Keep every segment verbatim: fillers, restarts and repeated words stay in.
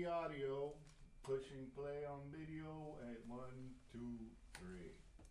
the audio. Pushing play on video at one, two, three.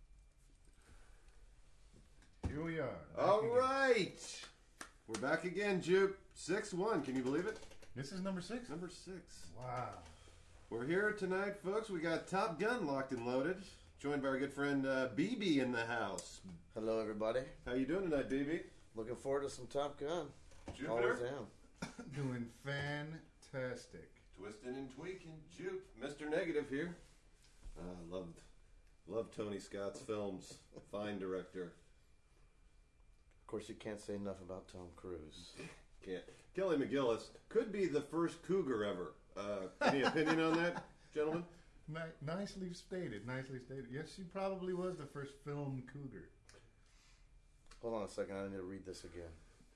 Here we are. All right. We're back again, Juke. six one. Can you believe it? This is number six? Number six. Wow. We're here tonight, folks. We got Top Gun locked and loaded. Joined by our good friend uh, B B in the house. Hello, everybody. How you doing tonight, B B? Looking forward to some Top Gun. Jupiter? Always am. Doing fantastic. Twisting and tweaking. Juke. Mister Negative here. Uh, loved, loved Tony Scott's films. Fine director. Of course, you can't say enough about Tom Cruise. Can't. Kelly McGillis could be the first cougar ever. Uh, any opinion on that, gentlemen? Ni- nicely stated. Nicely stated. Yes, she probably was the first film cougar. Hold on a second. I need to read this again.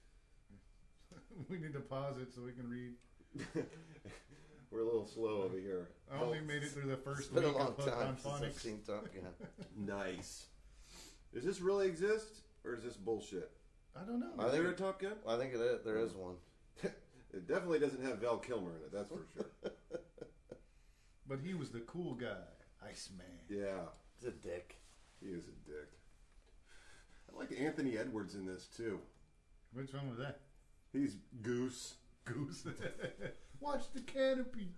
We need to pause it so we can read. We're a little slow over here. I only made it through the first It's been week a long of Hooked time on since I've Phonics. seen Top Gun. Nice. Does this really exist, or is this bullshit? I don't know. I Is think there a it- Top Gun? I think it is, there is one. It definitely doesn't have Val Kilmer in it, that's for sure. But he was the cool guy. Iceman. Yeah, He's a dick. he is a dick. I like Anthony Edwards in this, too. Which one was that? He's Goose. Goose. Watch the canopy.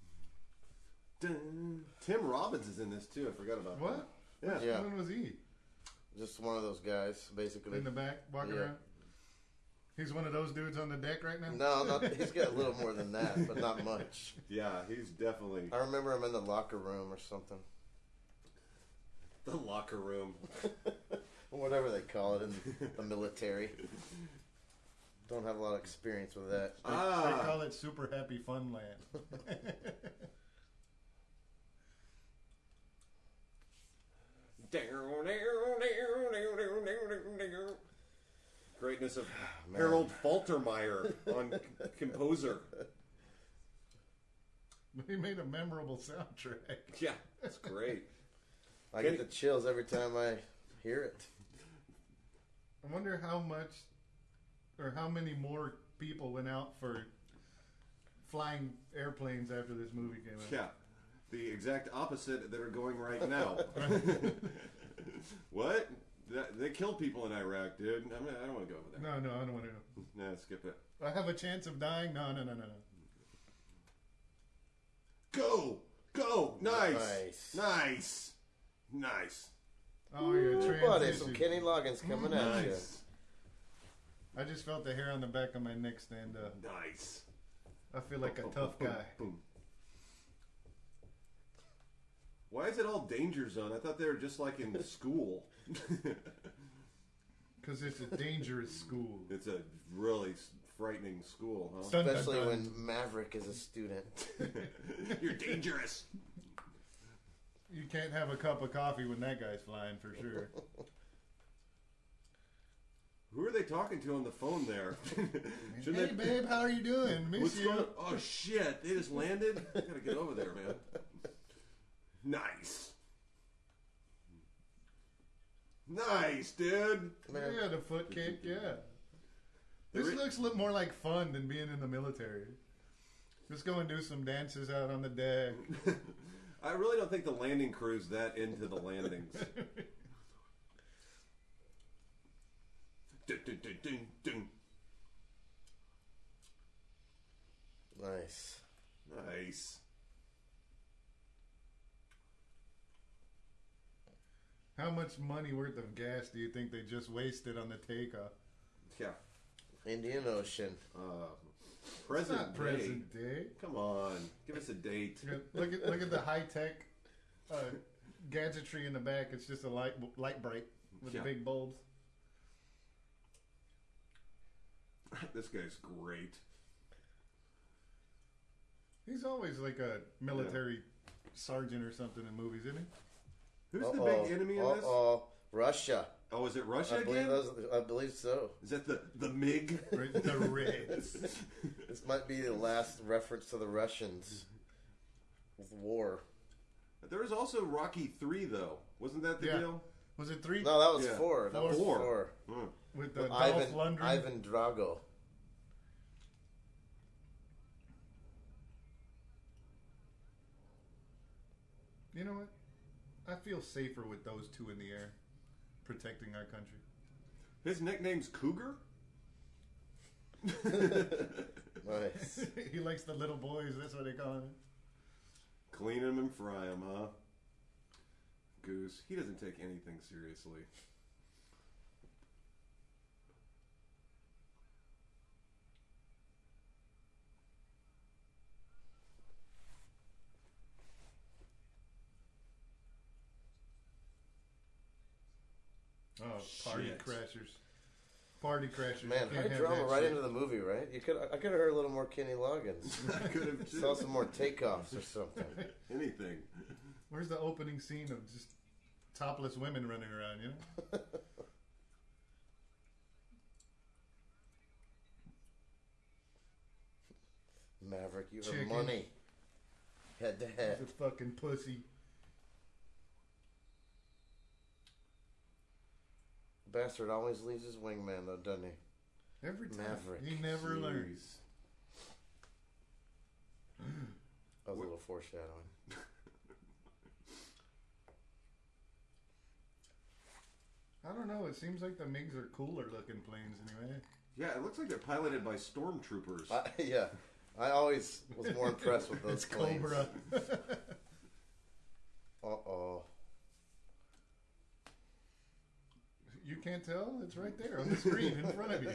Dun. Tim Robbins is in this, too. I forgot about What? that. Yeah. When was he? Just one of those guys, basically. In the back, walking Yeah. around? He's one of those dudes on the deck right now? No, not, he's got a little more than that, but not much. Yeah, he's definitely I remember him in the locker room or something. the locker room. Whatever they call it in the military. Don't have a lot of experience with that. They, Ah. they call it Super Happy Fun Land. Greatness of Man. Harold Faltermeyer on c- composer. He made a memorable soundtrack. Yeah, that's great. I get the chills every time I hear it. I wonder how much or how many more people went out for flying airplanes after this movie came out. Yeah, the exact opposite that are going right now. What? That, they kill people in Iraq, dude. I, mean, I don't want to go over there. No, no, I don't want to know. Nah, skip it. I have a chance of dying? No, no, no, no, no. Go! Go! Nice! Nice. Nice! Nice! Oh, yeah, Ooh, buddy, transition. some Kenny Loggins coming at you. Nice! I just felt the hair on the back of my neck stand up. Nice! I feel like a Boom, tough boom, guy. boom. Why is it all danger zone? I thought they were just like in school. Because it's a dangerous school. It's a really s- frightening school, huh? Dun, dun, Especially dun. when Maverick is a student. You're dangerous. You can't have a cup of coffee when that guy's flying for sure. Who are they talking to on the phone there? Shouldn't Hey, they- babe, how are you doing? Miss What's you. going on? Oh shit! They just landed. I gotta get over there, man. Nice. Nice, dude. Man, Yeah, the foot kick, yeah. The This re- looks a little more like fun than being in the military. Just go and do some dances out on the deck. I really don't think the landing crew's that into the landings. Dun, dun, dun, dun, dun. nice. Nice. How much money worth of gas do you think they just wasted on the takeoff? Yeah. Indian Ocean. Uh, It's present not day. present day. Come on, give us a date. Yeah, Look at look at the high tech uh, gadgetry in the back. It's just a light light bright with Yeah. big bulbs. This guy's great. He's always like a military sergeant or something in movies, isn't he? Who's Uh-oh. the big enemy in this? Uh-oh. Russia. Oh, is it Russia I believe, again? those, I believe so. Is that the the MiG? Right, the Reds. This might be the last reference to the Russians with war. There was also Rocky three, though. Wasn't that the Yeah. deal? Was it three? No, that was Yeah. four. That Four. was Four. four. Hmm. With the With Dolph Ivan, Lundgren. Ivan Drago. You know what? I feel safer with those two in the air, protecting our country. His nickname's Cougar? Nice. He likes the little boys. That's what they call him. Clean him and fry him, huh? Goose. He doesn't take anything seriously. Oh, party Shit. crashers. Party crashers. Man, Can't high have drama that right shit. into the movie, right? You could I could have heard a little more Kenny Loggins. I could have Saw some more takeoffs or something. anything. Where's the opening scene of just topless women running around, you know? Maverick, you Chicken. have money. Head to head. The fucking pussy. Bastard always leaves his wingman though, doesn't he? Every time. Maverick. He never Jeez. learns. That was a little foreshadowing. I don't know. It seems like the MiGs are cooler looking planes anyway. Yeah, it looks like they're piloted by stormtroopers. I, yeah, I always was more impressed with those It's planes. Cobra. Uh oh. You can't tell? It's right there on the screen in front of you.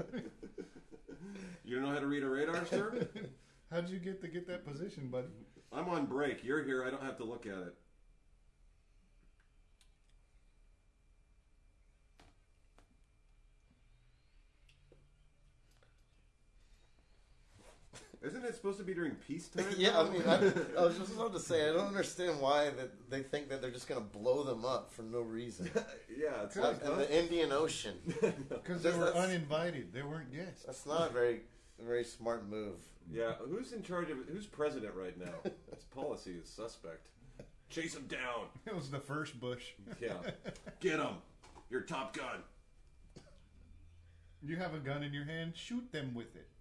You don't know how to read a radar, sir? How'd you get to get that position, buddy? I'm on break. You're here. I don't have to look at it. Isn't it supposed to be during peacetime? Yeah, I though? mean, I, I was just about to say, I don't understand why that they think that they're just going to blow them up for no reason. yeah, it's Good. like, In huh? the Indian Ocean. Because they That's- were that's- uninvited. They weren't guests. That's not a very, a very smart move. Yeah, who's in charge of it? Who's president right now? His policy is suspect. Chase him down. It was the first Bush. Yeah. Get him. You're Top Gun. You have a gun in your hand, shoot them with it.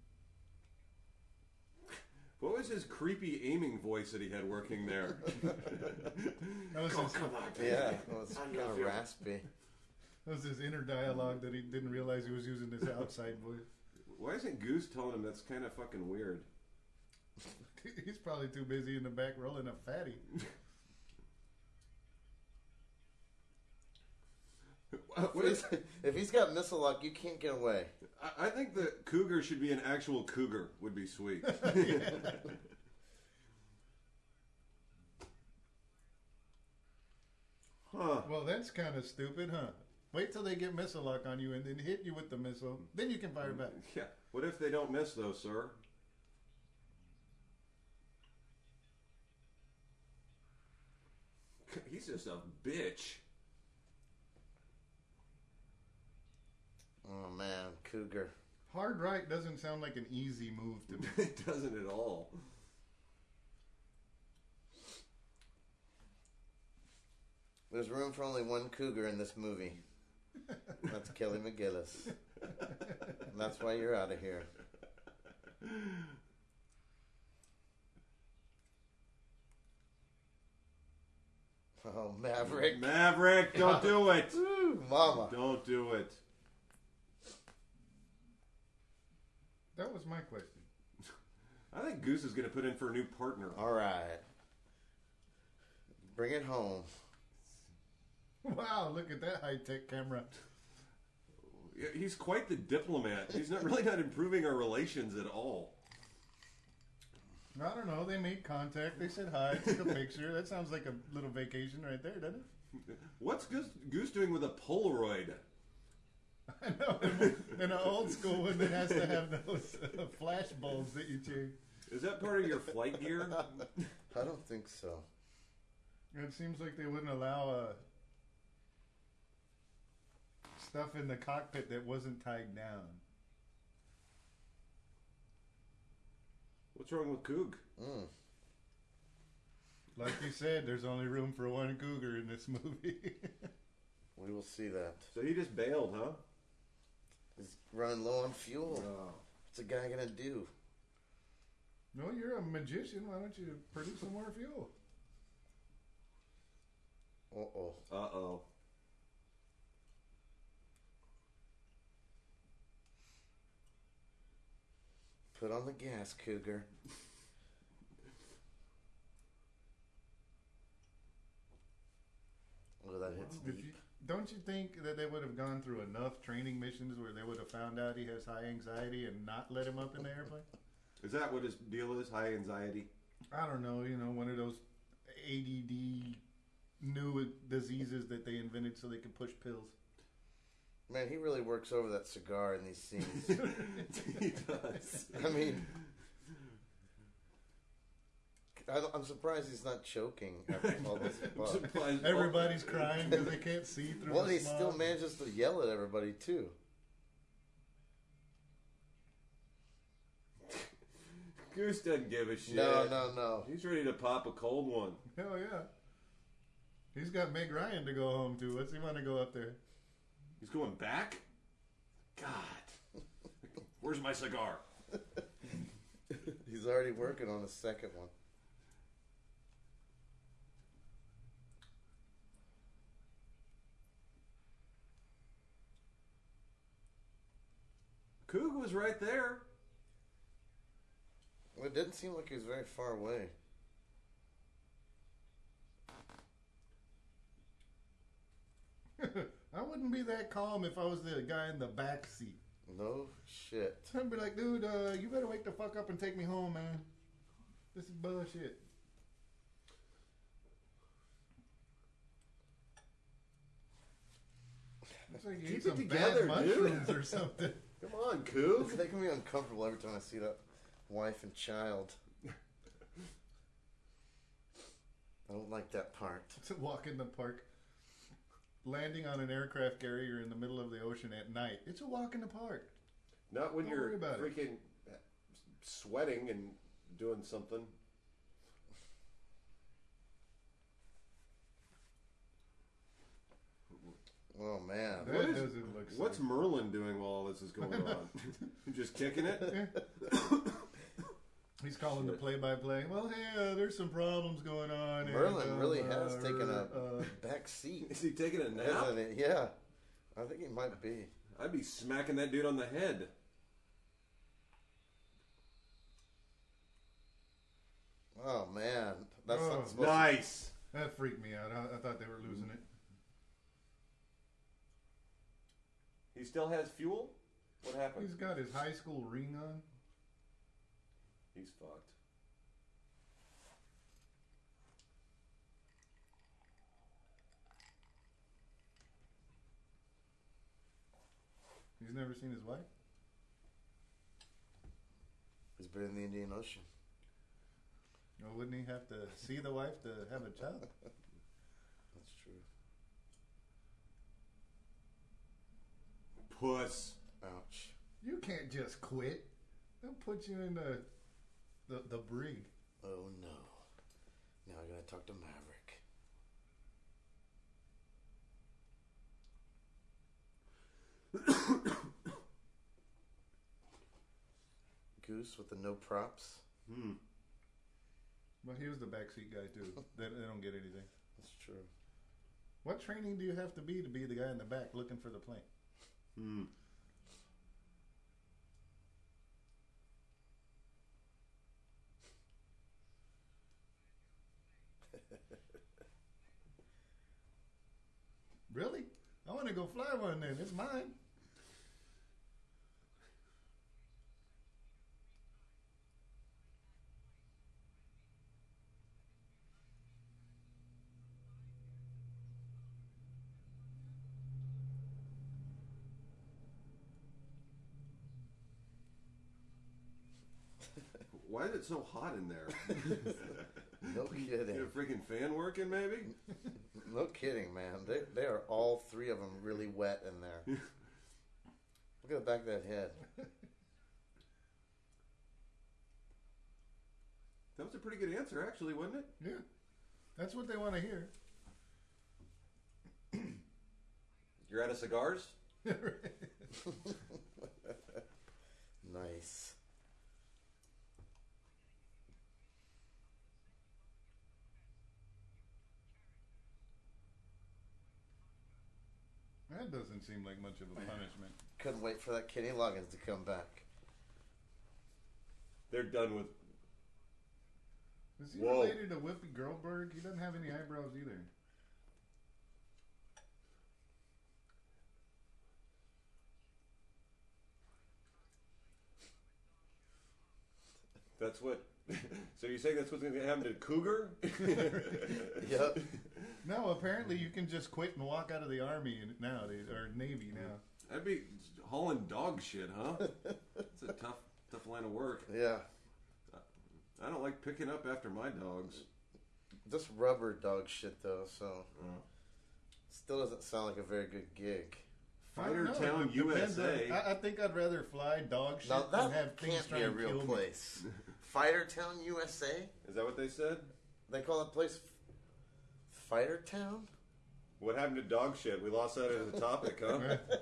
What was his creepy aiming voice that he had working there? That was Oh, his, come on, baby. Yeah, it was I kind love of you. raspy. that was his inner dialogue that he didn't realize he was using this outside voice. Why isn't Goose telling him that's kind of fucking weird? He's probably too busy in the back rolling a fatty. What is- If he's got missile lock, you can't get away. I, I think the cougar should be an actual cougar. Would be sweet. Huh. Well, that's kind of stupid, huh? Wait till they get missile lock on you and then hit you with the missile. Then you can fire back. Yeah. What if they don't miss, though, sir? He's just a bitch. Oh man, Cougar. Hard right doesn't sound like an easy move to me. It doesn't at all. There's room for only one Cougar in this movie. That's Kelly McGillis. And that's why you're out of here. Oh, Maverick. Maverick, don't do it. Woo, mama. Don't do it. That was my question. I think Goose is going to put in for a new partner. All right. Bring it home. Wow, look at that high-tech camera. Yeah, he's quite the diplomat. He's not really not improving our relations at all. I don't know. They made contact. They said hi, took a picture. That sounds like a little vacation right there, doesn't it? What's Goose, Goose doing with a Polaroid? I know. In, in an old school one that has to have those uh, flash bulbs that you change. Is that part of your flight gear? I don't think so. It seems like they wouldn't allow uh, stuff in the cockpit that wasn't tied down. What's wrong with Coog? Mm. Like you said, there's only room for one cougar in this movie. We will see that. So he just bailed, huh? He's running low on fuel. Oh. What's a guy gonna do? No, you're a magician. Why don't you produce some more fuel? Uh-oh. Uh-oh. Put on the gas, Cougar. Oh, that hits If deep. you, don't you think that they would have gone through enough training missions where they would have found out he has high anxiety and not let him up in the airplane? Is that what his deal is? High anxiety? I don't know. You know, one of those A D D new diseases that they invented so they could push pills. Man, he really works over that cigar in these scenes. He does. I mean, I don't- I'm surprised he's not choking after all this I'm fuck. surprised- Everybody's crying because they can't see through Well, the he smog. still manages to yell at everybody, too. Goose doesn't give a shit. No, no, no. He's ready to pop a cold one. Hell yeah. He's got Meg Ryan to go home to. What's he want to go up there? He's going back? God. Where's my cigar? He's already working on the second one. Coog was right there. Well, it didn't seem like he was very far away. I wouldn't be that calm if I was the guy in the back seat. No shit. I'd be like, dude, uh, you better wake the fuck up and take me home, man. This is bullshit. Looks like you Keep ate it some together, bad dude. mushrooms or something. Come on, Coog. It's making me uncomfortable every time I see that wife and child. I don't like that part. To walk in the park, landing on an aircraft carrier in the middle of the ocean at night. It's a walk in the park. Not when Don't you're worry about it. freaking sweating and doing something. Oh, man. That What is- doesn't look safe. What's Merlin doing while all this is going on? Just kicking it? He's calling the play-by-play. Well, hey, uh, there's some problems going on. Merlin and, really uh, has taken a uh, back seat. Is he taking a nap? Isn't it? Yeah. I think he might be. I'd be smacking that dude on the head. Oh, man. That's Oh, not supposed Nice. that freaked me out. I, I thought they were losing it. He still has fuel? What happened? He's got his high school ring on. He's fucked. He's never seen his wife. to... He's been in the Indian Ocean. Well, wouldn't he have to see the wife to have a child? That's true. Puss. Ouch. You can't just quit. They'll put you in the the, the brig. Oh, no. Now I gotta talk to Maverick. Goose with the no props. Hmm. Well, he was the backseat guy too. They, they don't get anything. That's true. What training do you have to be to be the guy in the back looking for the plane? Hmm. Really? I want to go fly one then. It's mine. Why is it so hot in there? No Get kidding. a freaking fan working, maybe? No kidding, man. They they are all three of them really wet in there. Look at the back of that head. That was a pretty good answer, actually, wasn't it? Yeah. That's what they want to hear. You're out of cigars? Nice. That doesn't seem like much of a punishment. Couldn't wait for that Kenny Loggins to come back. They're done with. Is he Whoa. related to Whoopi Goldberg? He doesn't have any eyebrows either. That's what. So you're saying that's what's going to happen to Cougar? Yep. No, apparently you can just quit and walk out of the army nowadays, or Navy now. That'd be hauling dog shit, huh? It's a tough, tough line of work. Yeah. I don't like picking up after my dogs. Just rubber dog shit, though, so. Uh, Still doesn't sound like a very good gig. I don't Fighter know, Town, it depends U S A. on- I, I think I'd rather fly dog shit Now, than that have things can't try be a and real kill me. place. Fighter Town, U S A? Is that what they said? They call that place Fighter Town? What happened to dog shit? We lost that as a topic, huh?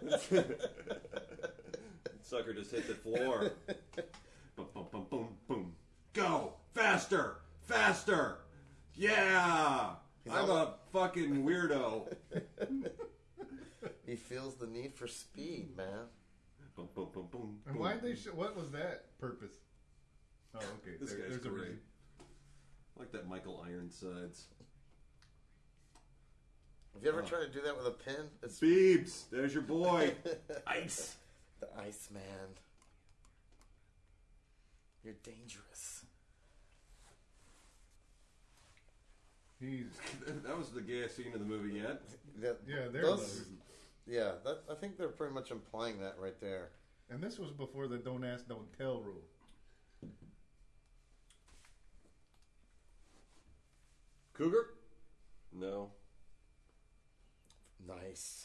Sucker just hit the floor. Boom, boom, boom, boom, boom. Go! Faster! Faster! Yeah! He's I'm almost- a fucking weirdo. He feels the need for speed, man. Boom, boom, boom, boom. And boom, why they? boom. Sh- what was that purpose? Oh, okay. This there- guy's there's a great. reason. I like that Michael Ironsides. Have you ever Oh. tried to do that with a pen? It's Beebs, there's your boy. Ice. the Iceman. You're dangerous. He's That was the gayest scene in the movie yet. That, yeah, they're those- lovers. Yeah, that, I think they're pretty much implying that right there. And this was before the don't ask, don't tell rule. Cougar? No. Nice.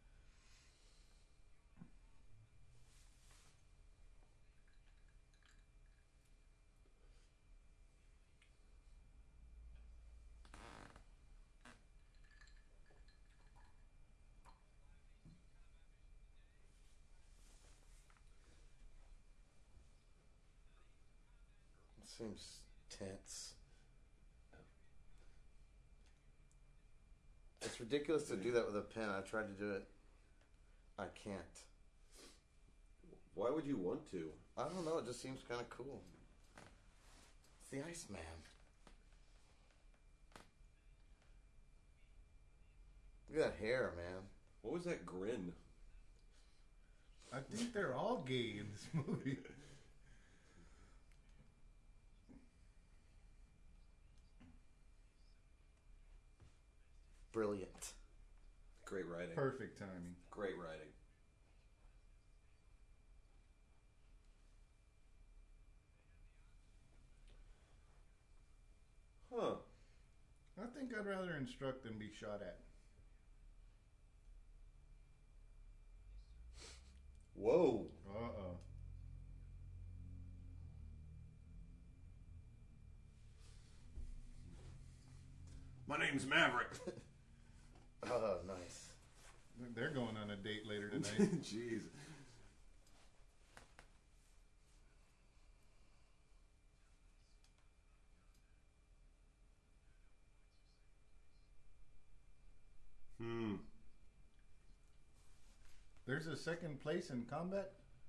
Seems tense. It's ridiculous to do that with a pen. I tried to do it. I can't. Why would you want to? I don't know. It just seems kind of cool. It's the Iceman. Look at that hair, man. What was that grin? I think they're all gay in this movie. Brilliant. Great writing. Perfect timing. Great writing. Huh. I think I'd rather instruct than be shot at. Whoa. Uh-oh. My name's Maverick. Oh, nice. They're going on a date later tonight. Jeez. Hmm. There's a second place in combat.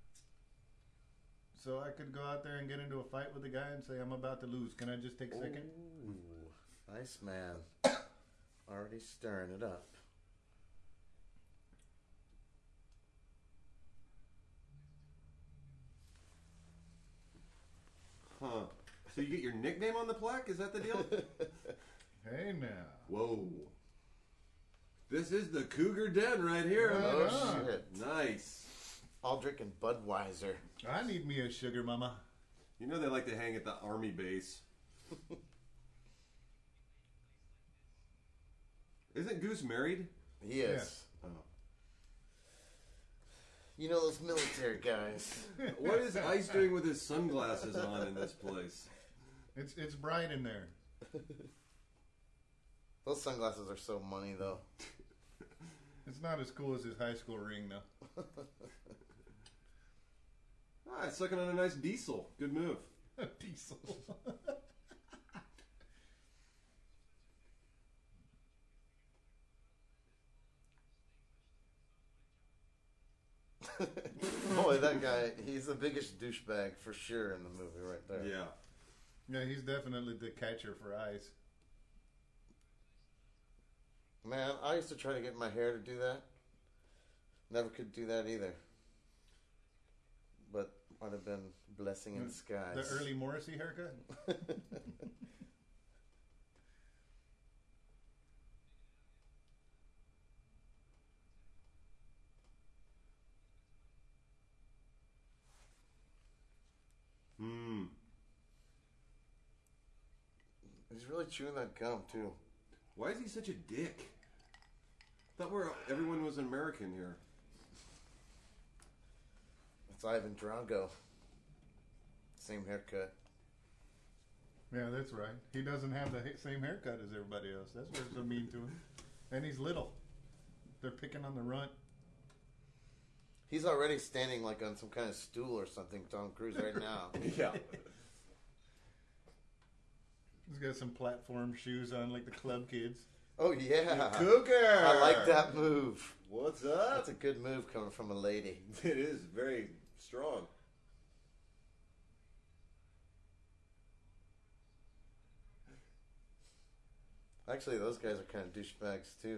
So I could go out there and get into a fight with a guy and say, I'm about to lose. Can I just take second? Ooh, nice man. Already stirring it up. Huh. So you get your nickname on the plaque? Is that the deal? Hey now. Whoa. This is the Cougar Den right here. Right Oh, on. shit. Nice. All drinking Budweiser. I need me a sugar mama. You know they like to hang at the army base. Isn't Goose married? He is. Yes. Oh. You know those military guys. What is Ice doing with his sunglasses on in this place? It's it's bright in there. Those sunglasses are so money, though. It's not as cool as his high school ring, though. Ah, it's sucking on a nice diesel. Good move. Diesel. Boy, that guy, he's the biggest douchebag for sure in the movie right there. Yeah. Yeah, he's definitely the catcher for ice. Man, I used to try to get my hair to do that. Never could do that either. But might have been blessing in disguise. The early Morrissey haircut? Hmm. He's really chewing that gum, too. Why is he such a dick? Thought we're everyone was American here. It's Ivan Drago. Same haircut. Yeah, that's right. He doesn't have the ha- same haircut as everybody else. That's what's so mean to him. And he's little. They're picking on the runt. He's already standing like on some kind of stool or something, Tom Cruise, right now. Yeah. He's got some platform shoes on like the club kids. Oh, yeah. Cougar! I like that move. What's up? That's a good move coming from a lady. It is very strong. Actually, those guys are kind of douchebags, too.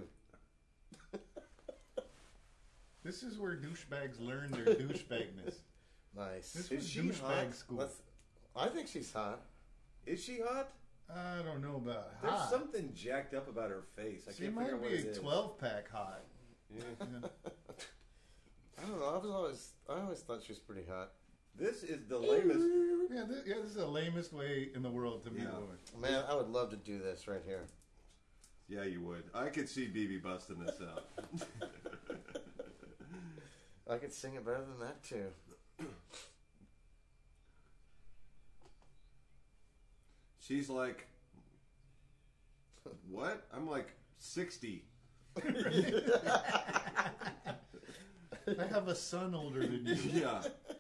This is where douchebags learn their douchebagness. Nice. This Is was she douchebag hot? school. Let's, I think she's hot. Is she hot? I don't know about There's hot. something jacked up about her face. I She can't might figure out what be it a is. twelve pack hot. Yeah. Yeah. I don't know. I was always, I always thought she was pretty hot. This is the lamest. Yeah, this, yeah, this is the lamest way in the world to meet Yeah. a woman. Man, I would love to do this right here. Yeah, you would. I could see B B busting this out. I could sing it better than that, too. She's like, what? I'm like sixty. I have a son older than you. Yeah.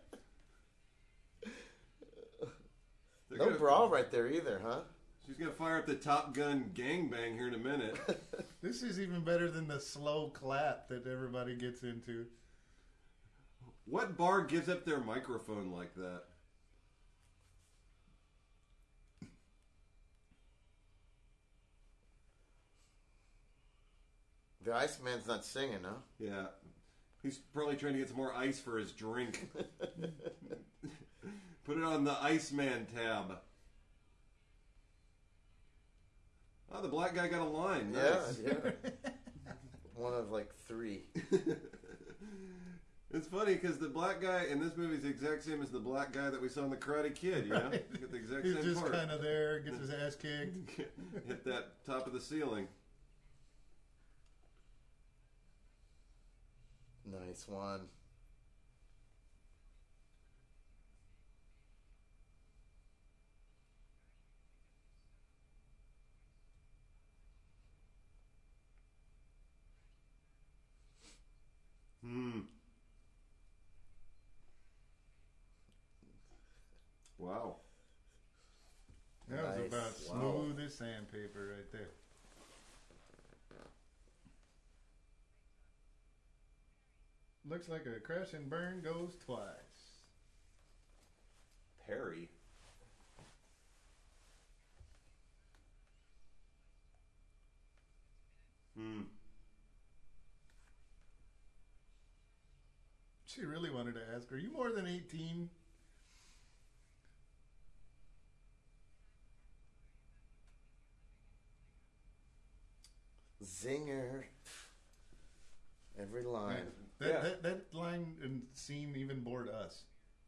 They're No gonna- bra right there either, huh? She's gonna fire up the Top Gun gangbang here in a minute. This is even better than the slow clap that everybody gets into. What bar gives up their microphone like that? The Iceman's not singing, huh? Yeah. He's probably trying to get some more ice for his drink. Put it on the Iceman tab. Oh, the black guy got a line. Nice. Yeah, yeah. One of like three. It's funny because the black guy in this movie is the exact same as the black guy that we saw in the Karate Kid. You know, Right. He's got the exact He's same just part. kind of there, gets his ass kicked. Hit that top of the ceiling. Nice one. Hmm. Wow. That was Nice. about Wow. smooth as sandpaper right there. Looks like a crash and burn goes twice. Perry. Hmm. She really wanted to ask, are you more than eighteen? Zinger. Every line. That, Yeah. that, that line and scene even bored us.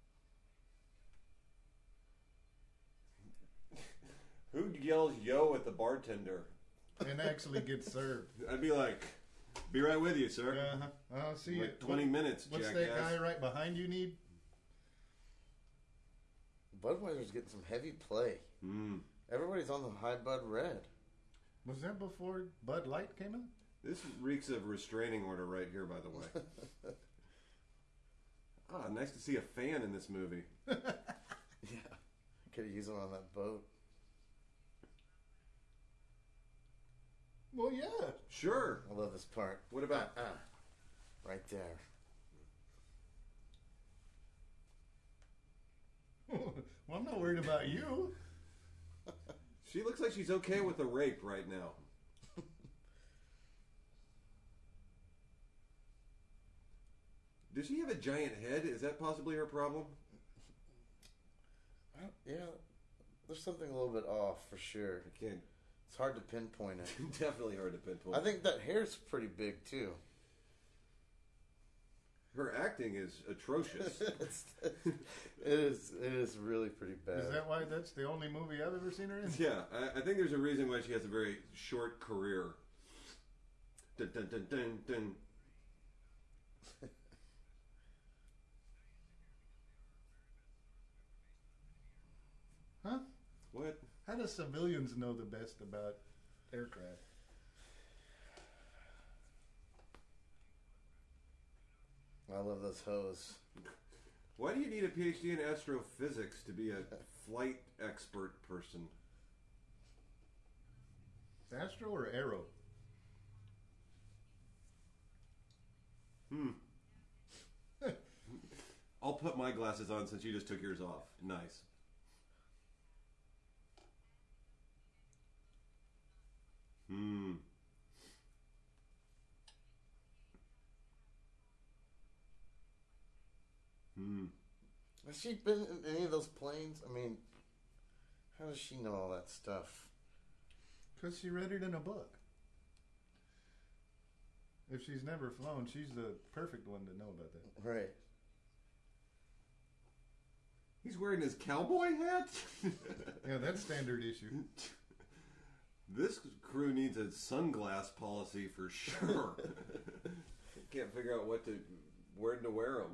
Who yells yo at the bartender? And actually gets served. I'd be like, be right with you, sir. Uh-huh. I'll see Like it. twenty What- minutes, What's jackass. that guy right behind you need? Budweiser's getting some heavy play. Mm. Everybody's on the high Bud Red. Was that before Bud Light came out? This reeks of restraining order right here, by the way. Ah, nice to see a fan in this movie. Yeah. Could have used one on that boat. Well, yeah. Sure. I love this part. What about? Ah, right there. Well, I'm not worried about you. She looks like she's okay with the rape right now. Does she have a giant head? Is that possibly her problem? I don't- yeah, there's something a little bit off for sure. I can't. It's hard to pinpoint it. Definitely hard to pinpoint. I think that hair's pretty big too. Her acting is atrocious. It's, it is. It is really pretty bad. Is that why that's the only movie I've ever seen her in? Yeah, I, I think there's a reason why she has a very short career. Dun, dun, dun, dun, dun. Huh? What? How do civilians know the best about aircraft? I love those hoes. Why do you need a P H D in astrophysics to be a flight expert person? Astro or Aero? Hmm. I'll put my glasses on since you just took yours off. Nice. Hmm. Hmm. Has she been in any of those planes? I mean, how does she know all that stuff? Because she read it in a book. If she's never flown, she's the perfect one to know about that. Right. He's wearing his cowboy hat? Yeah, that's standard issue. This crew needs a sunglass policy for sure. Can't figure out what to, where to wear them.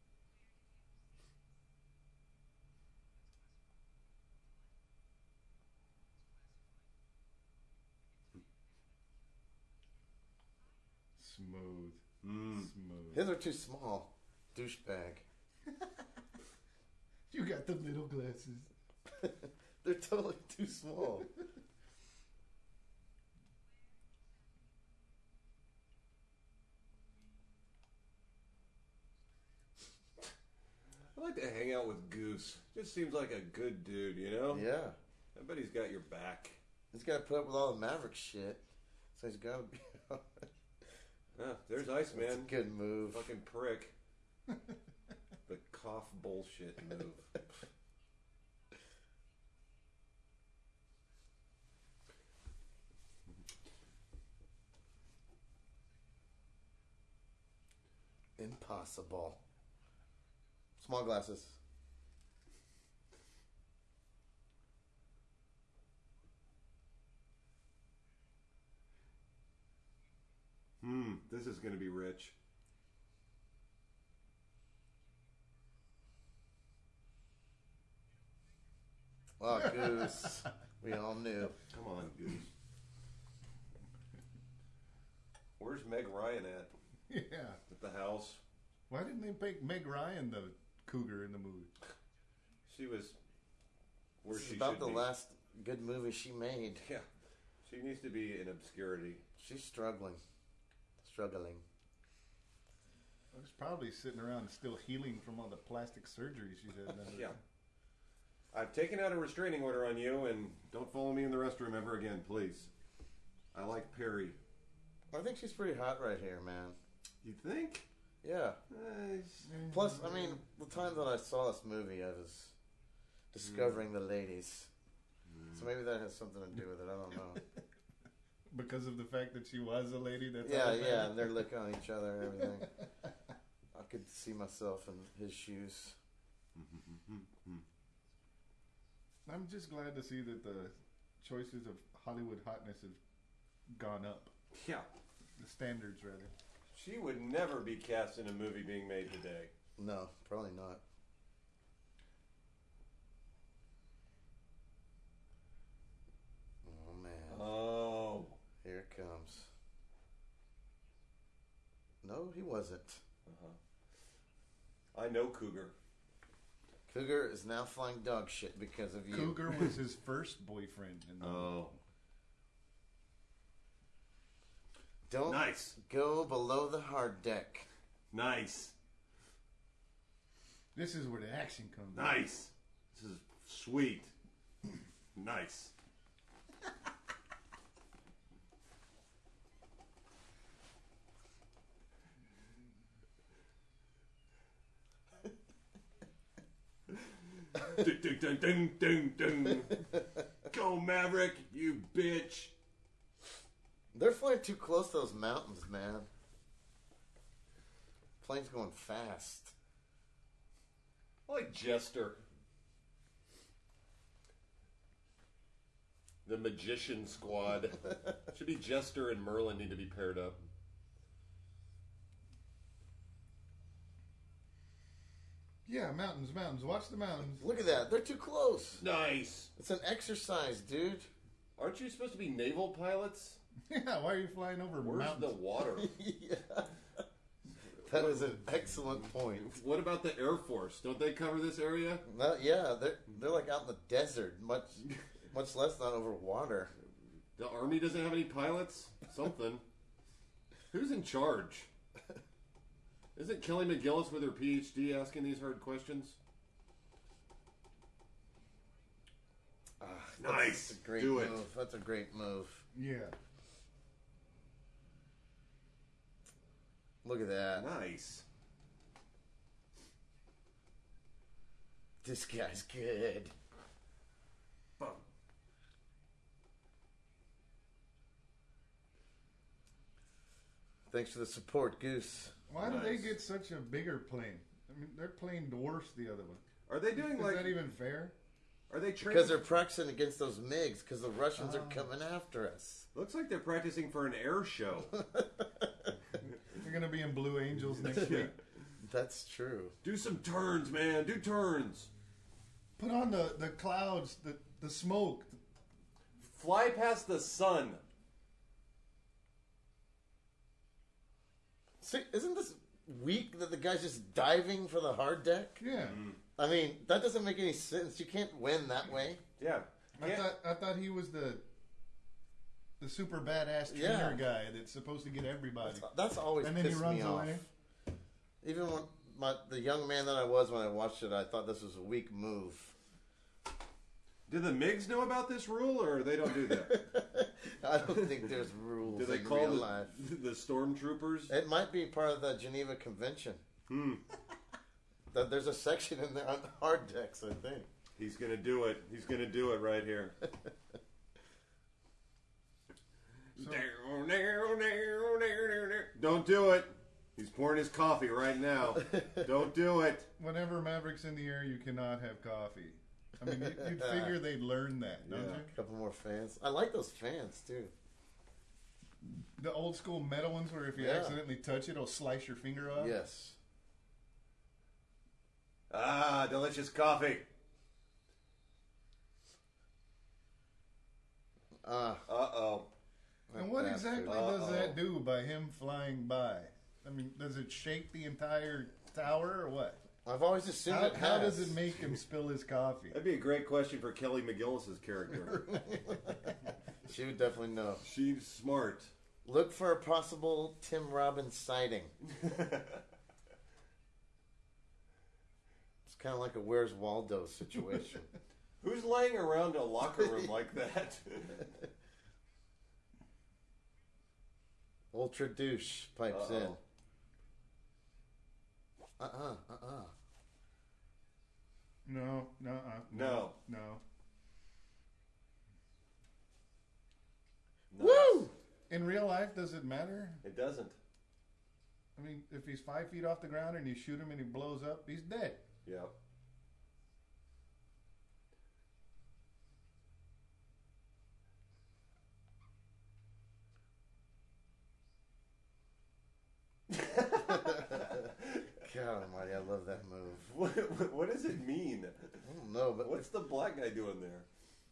Smooth. Mm. Smooth. His are too small. Douchebag. You got the little glasses. They're totally too small. I like to hang out with Goose. Just seems like a good dude, you know? Yeah. I bet he's got your back. He's got to put up with all the Maverick shit. So he's got to be. Ah, there's That's Iceman. a good move. Fucking prick. The cough bullshit move. Impossible. Small glasses. Hmm, this is going to be rich. Oh, Goose. We all knew. Come on, Goose. Where's Meg Ryan at? Yeah. At the house? Why didn't they make Meg Ryan the cougar in the movie? She was where This she is about should the be. last good movie she made. Yeah. She needs to be in obscurity. She's struggling. Struggling. I was probably sitting around still healing from all the plastic surgery she's had done. Yeah. I've taken out a restraining order on you, and don't follow me in the restroom ever again, please. I like Perry. I think she's pretty hot right here, man. You think? Yeah. Uh, Plus, I mean, the time that I saw this movie, I was discovering the ladies. So maybe that has something to do with it. I don't know. Because of the fact that she was a lady. That's Yeah, all that yeah, mattered? and they're looking at each other and everything. I could see myself in his shoes. I'm just glad to see that the choices of Hollywood hotness have gone up. Yeah. The standards, rather. She would never be cast in a movie being made today. No, probably not. Oh, man. Oh. Here it comes. No, he wasn't. Uh-huh. I know Cougar. Cougar is now flying dog shit because of you. Cougar was his first boyfriend. In the Oh. Don't Nice. go below the hard deck. Nice. This is where the action comes in. Nice. This is Sweet. Nice. Ding, ding, ding, ding, ding, ding. Go, Maverick, you bitch. They're flying too close to those mountains, man. Plane's going fast. I like Jester. The Magician Squad. Should be Jester and Merlin need to be paired up. Yeah, mountains, mountains. Watch the mountains. Look at that. They're too close. Nice. It's an exercise, dude. Aren't you supposed to be naval pilots? Yeah, why are you flying over Where's mountains? the water? Yeah. That is an excellent point. What about the Air Force? Don't they cover this area? No, yeah, they're they're like out in the desert, much much less not over water. The Army doesn't have any pilots? Something. Who's in charge? Isn't Kelly McGillis with her P H D asking these hard questions? Ah, Nice. That's a great Do move. it. That's a great move. Yeah. Look at that. Nice. This guy's good. Bum. Thanks for the support, Goose. Why do they Nice. get such a bigger plane? I mean, their plane dwarfs the other one. Are they doing Is like? that even fair? Are they training? Because they're practicing against those MiGs, because the Russians Oh. are coming after us. Looks like they're practicing for an air show. They're gonna be in Blue Angels next Yeah. week. That's true. Do some turns, man. Do turns. Put on the, the clouds, the the smoke. Fly past the sun. See, isn't this weak that the guy's just diving for the hard deck? Yeah. I mean, that doesn't make any sense. You can't win that way. Yeah. I Can't- thought I thought he was the the super badass trainer Yeah. guy that's supposed to get everybody. That's, that's always And then he pissed runs me off. away. Even when my, the young man that I was when I watched it, I thought this was a weak move. Do the MiGs know about this rule, or they don't do that? I don't think there's rules Do they in call real the, life. the stormtroopers? It might be part of the Geneva Convention. Hmm. That there's a section in there on hard decks, I think. He's gonna do it. He's gonna do it right here. So- Don't do it. He's pouring his coffee right now. Don't do it. Whenever Maverick's in the air, you cannot have coffee. I mean, you- you'd figure they'd learn that, don't Yeah. you? A couple more fans. I like those fans too. The old school metal ones where if you Yeah. accidentally touch it, it'll slice your finger off. Yes. Ah, delicious coffee. Ah. Uh oh. And what that exactly bastard. does that do by him flying by? I mean, does it shake the entire tower or what? I've always assumed How, it how has. does it make him spill his coffee? That'd be a great question for Kelly McGillis's character. She would definitely know. She's smart. Look for a possible Tim Robbins sighting. It's kind of like a Where's Waldo situation. Who's laying around a locker room like that? Ultra douche pipes Uh-oh. in. Uh-uh, uh-uh. No, no, uh, No. no. Nice. Woo! In real life, does it matter? It doesn't. I mean, if he's five feet off the ground and you shoot him and he blows up, he's dead. Yep. God almighty, I love that move. What, what, what does it mean? I don't know, but What's the black guy doing there?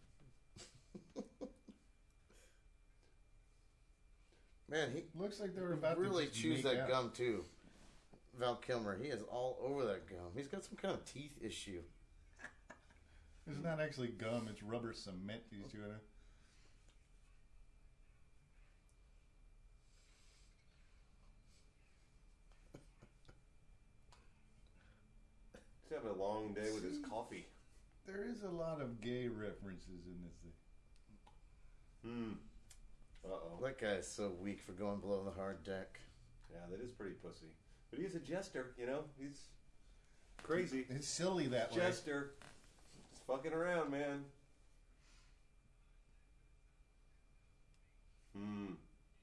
man, he Looks like they were about really to just chews make that out. gum too. Val Kilmer, he is all over that gum. He's got some kind of teeth issue. It's not actually gum; it's rubber cement he's chewing on. He's having a long day with his coffee. There is a lot of gay references in this thing. Hmm. Uh oh. That guy is so weak for going below the hard deck. Yeah, that is pretty pussy. But he's a jester, you know? He's crazy. It's silly that way. Jester. He's fucking around, man. Hmm.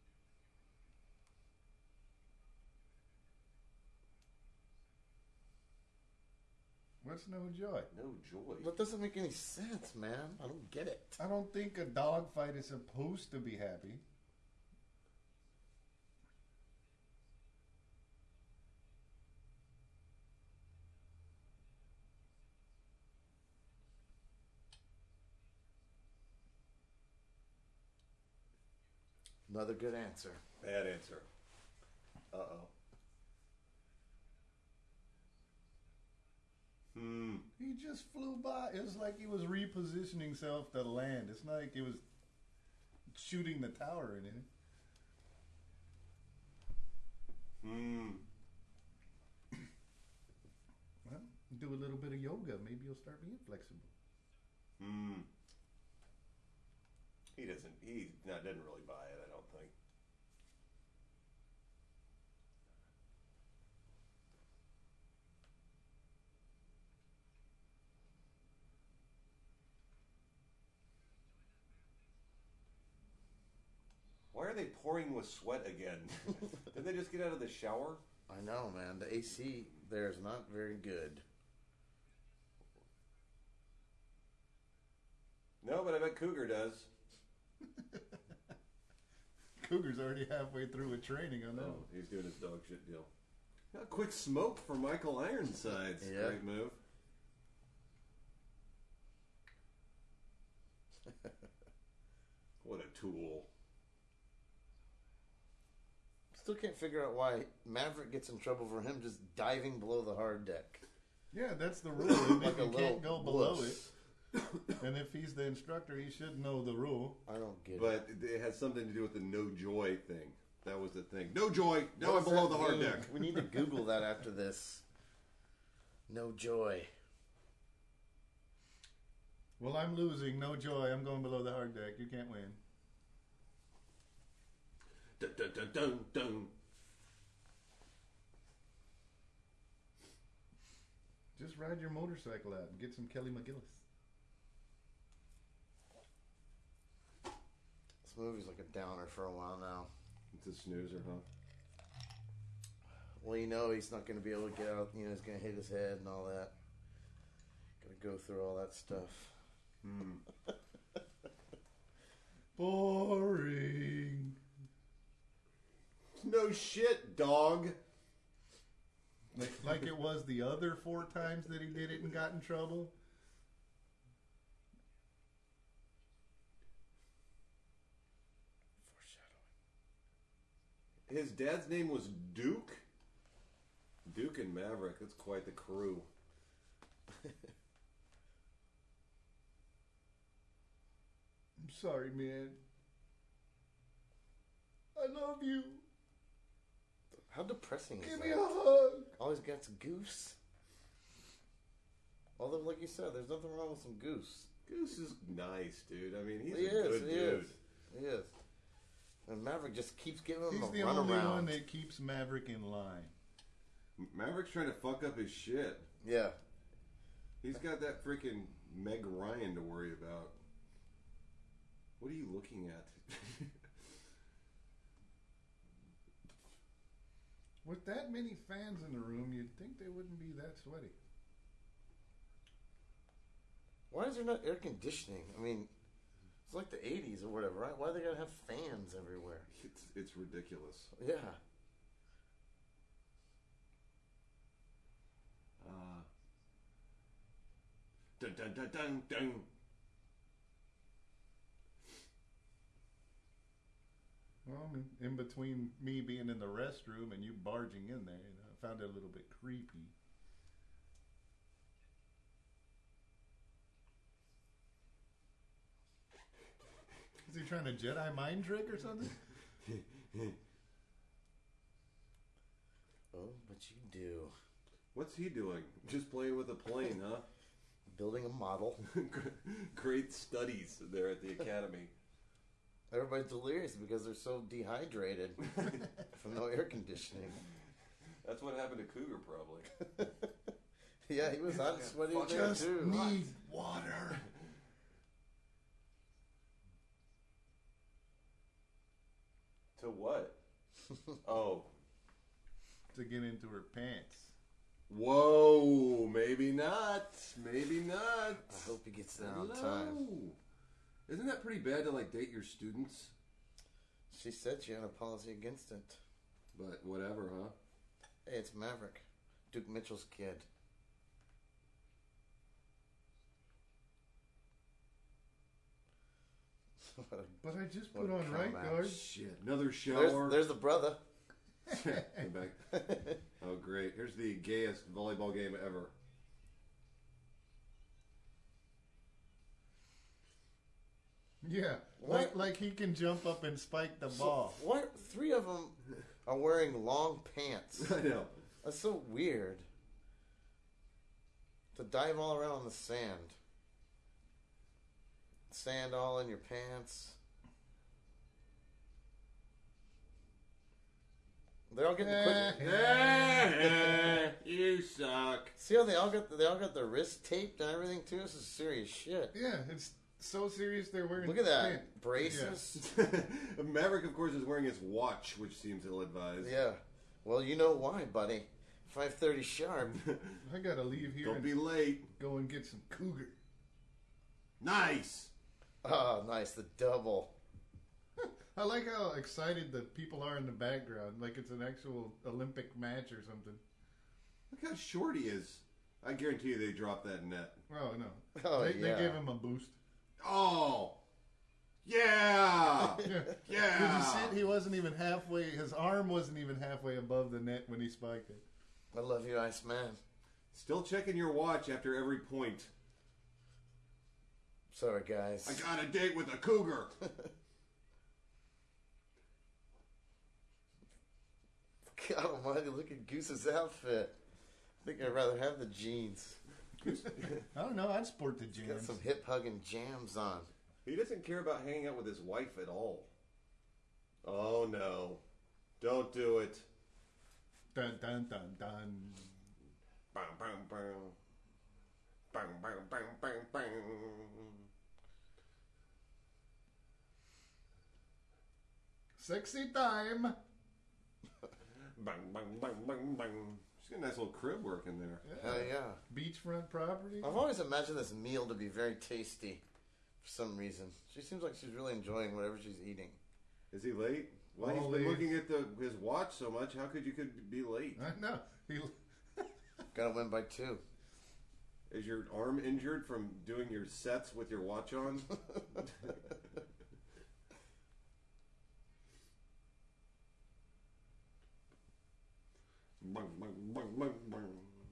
What's no joy? No joy. That doesn't make any sense, man. I don't get it. I don't think a dogfight is supposed to be happy. Another good answer. Bad answer. Uh oh. Hmm. He just flew by. It was like he was repositioning himself to land. It's not like he was shooting the tower in it. Hmm. Well, do a little bit of yoga. Maybe you'll start being flexible. Hmm. He doesn't. He not doesn't really buy it. I don't think. Why are they pouring with sweat again? Did they just get out of the shower? I know, man. The A C there is not very good. No, but I bet Cougar does. Cougar's already halfway through with training. I know. Oh, he's doing his dog shit deal. A quick smoke for Michael Ironsides. Yeah. Great move. What a tool. Still can't figure out why Maverick gets in trouble for him just diving below the hard deck. Yeah, that's the rule. And Like you a little can't go below wuss. it. And if he's the instructor, he should know the rule. I don't get it. But it has something to do with the no joy thing. That was the thing. No joy. Now What I'm does below that the hard mean? deck. We need to Google that after this. No joy. Well, I'm losing. No joy. I'm going below the hard deck. You can't win. Dun, dun, dun, dun, dun. Just ride your motorcycle out and get some Kelly McGillis. This movie's like a downer for a while now. It's a snoozer, huh? Well, you know he's not going to be able to get out. You know, he's going to hit his head and all that. Got to go through all that stuff. Hmm. Boring. No shit, dog. Like, like it was the other four times that he did it and got in trouble. Foreshadowing. His dad's name was Duke? Duke and Maverick. That's quite the crew. I'm sorry, man. I love you. How depressing is Give that? me a hug. All he's got's goose. Although, like you said, there's nothing wrong with some goose. Goose is nice, dude. I mean, he's he a is. good he dude. is. He is. And Maverick just keeps giving him He's a the run only around. one that keeps Maverick in line. Maverick's trying to fuck up his shit. Yeah. He's got that freaking Meg Ryan to worry about. What are you looking at? With that many fans in the room, you'd think they wouldn't be that sweaty. Why is there not air conditioning? I mean, it's like the eighties or whatever, right? Why they gotta have fans everywhere? It's it's ridiculous. Yeah. Uh, dun dun dun dun dun. Well, I mean, in between me being in the restroom and you barging in there, you know, I found it a little bit creepy. Is he trying to Jedi mind trick or something? Oh, but you do. What's he doing? Just playing with a plane, huh? building a model. Great studies there at the academy. Everybody's delirious because they're so dehydrated from no air conditioning. That's what happened to Cougar, probably. Yeah, he was hot and sweaty in there Just too. need water. To what? Oh. To get into her pants. Whoa, maybe not. Maybe not. I hope he gets there on time. Hello. Isn't that pretty bad to like date your students? She said she had a policy against it. But whatever, huh? Hey, it's Maverick, Duke Mitchell's kid. But I just What put a on right comeback. guard. Shit. Another There's, shower. there's the brother. Come back. Oh, great. Here's the gayest volleyball game ever. Yeah, What? like like he can jump up and spike the So, ball. what? Three of them are wearing long pants. I know. That's so weird. To dive all around in the sand. Sand all in your pants. They all get the quick. Eh, you suck. See how they all got they all got their wrists taped and everything too. This is serious shit. Yeah, it's so serious they're wearing. Look at that pants. braces. Maverick, of course, is wearing his watch, which seems ill-advised. Yeah. Well, you know why, buddy. Five thirty sharp. I gotta leave here Don't and be late. go and get some cougar. Nice. Oh, nice. The double. I like how excited the people are in the background, like it's an actual Olympic match or something. Look how short he is. I guarantee you they dropped that net. Oh no, Oh, they, yeah. they gave him a boost. Oh. Yeah. Yeah. Yeah. Did you see it? He wasn't even halfway. His arm wasn't even halfway above the net when he spiked it. I love you, Iceman. Still checking your watch after every point. Sorry, guys. I got a date with a cougar. God almighty, look at Goose's outfit. I think I'd rather have the jeans. I don't know. I'd sport the Got jams. some hip hugging jams on. He doesn't care about hanging out with his wife at all. Oh no. Don't do it. Dun dun dun dun. Bang, bang, bang. Bang, bang, bang, bang, bang. Sexy time. Bang, bang, bang, bang, bang. She's got a nice little crib working there. Hell yeah. Beachfront property. I've always imagined this meal to be very tasty for some reason. She seems like she's really enjoying whatever she's eating. Is he late? Well, he's Always. been looking at the his watch so much. How could you could be late? I know. He, Gotta win by two. Is your arm injured from doing your sets with your watch on? Bang, bang, bang, bang, bang.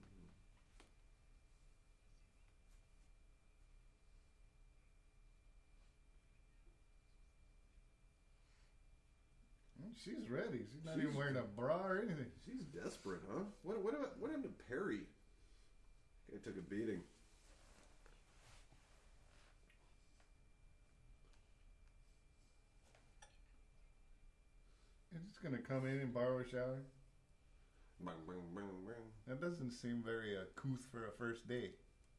she's ready. She's not She's- even wearing a bra or anything. She's desperate, huh? What what about, what happened to Perry? Guy took a beating. You're just gonna come in and borrow a shower? Bang, bang, bang, bang. That doesn't seem very uh, couth for a first date.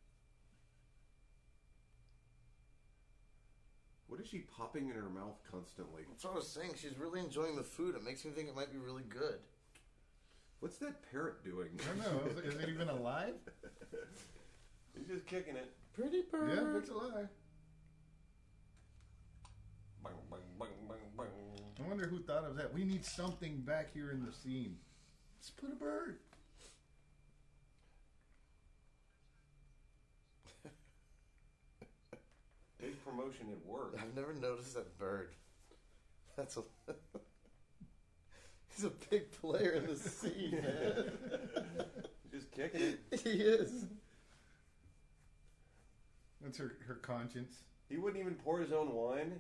What is she popping in her mouth constantly? That's what I was saying. She's really enjoying the food. It makes me think it might be really good. What's that parrot doing? I don't know. Is it, is it even alive? He's just kicking it. Pretty bird. Yeah, it's alive. Bang, bang, bang, bang, bang. I wonder who thought of that. We need something back here in the scene. Let's put a bird. Big promotion at work. I've never noticed that bird. That's a. He's a big player in the scene, man. Just kicking it. He is. That's her, her conscience. He wouldn't even pour his own wine.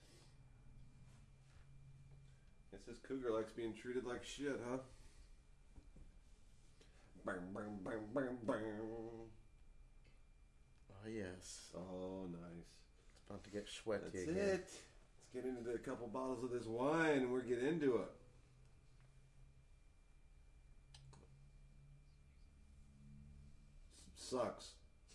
Guess this cougar likes being treated like shit, huh? Bang, bang, bang, bang, bang. Oh yes. Oh, nice. It's about to get sweaty That's again. it. Let's get into a couple bottles of this wine and we're getting into it. Sucks.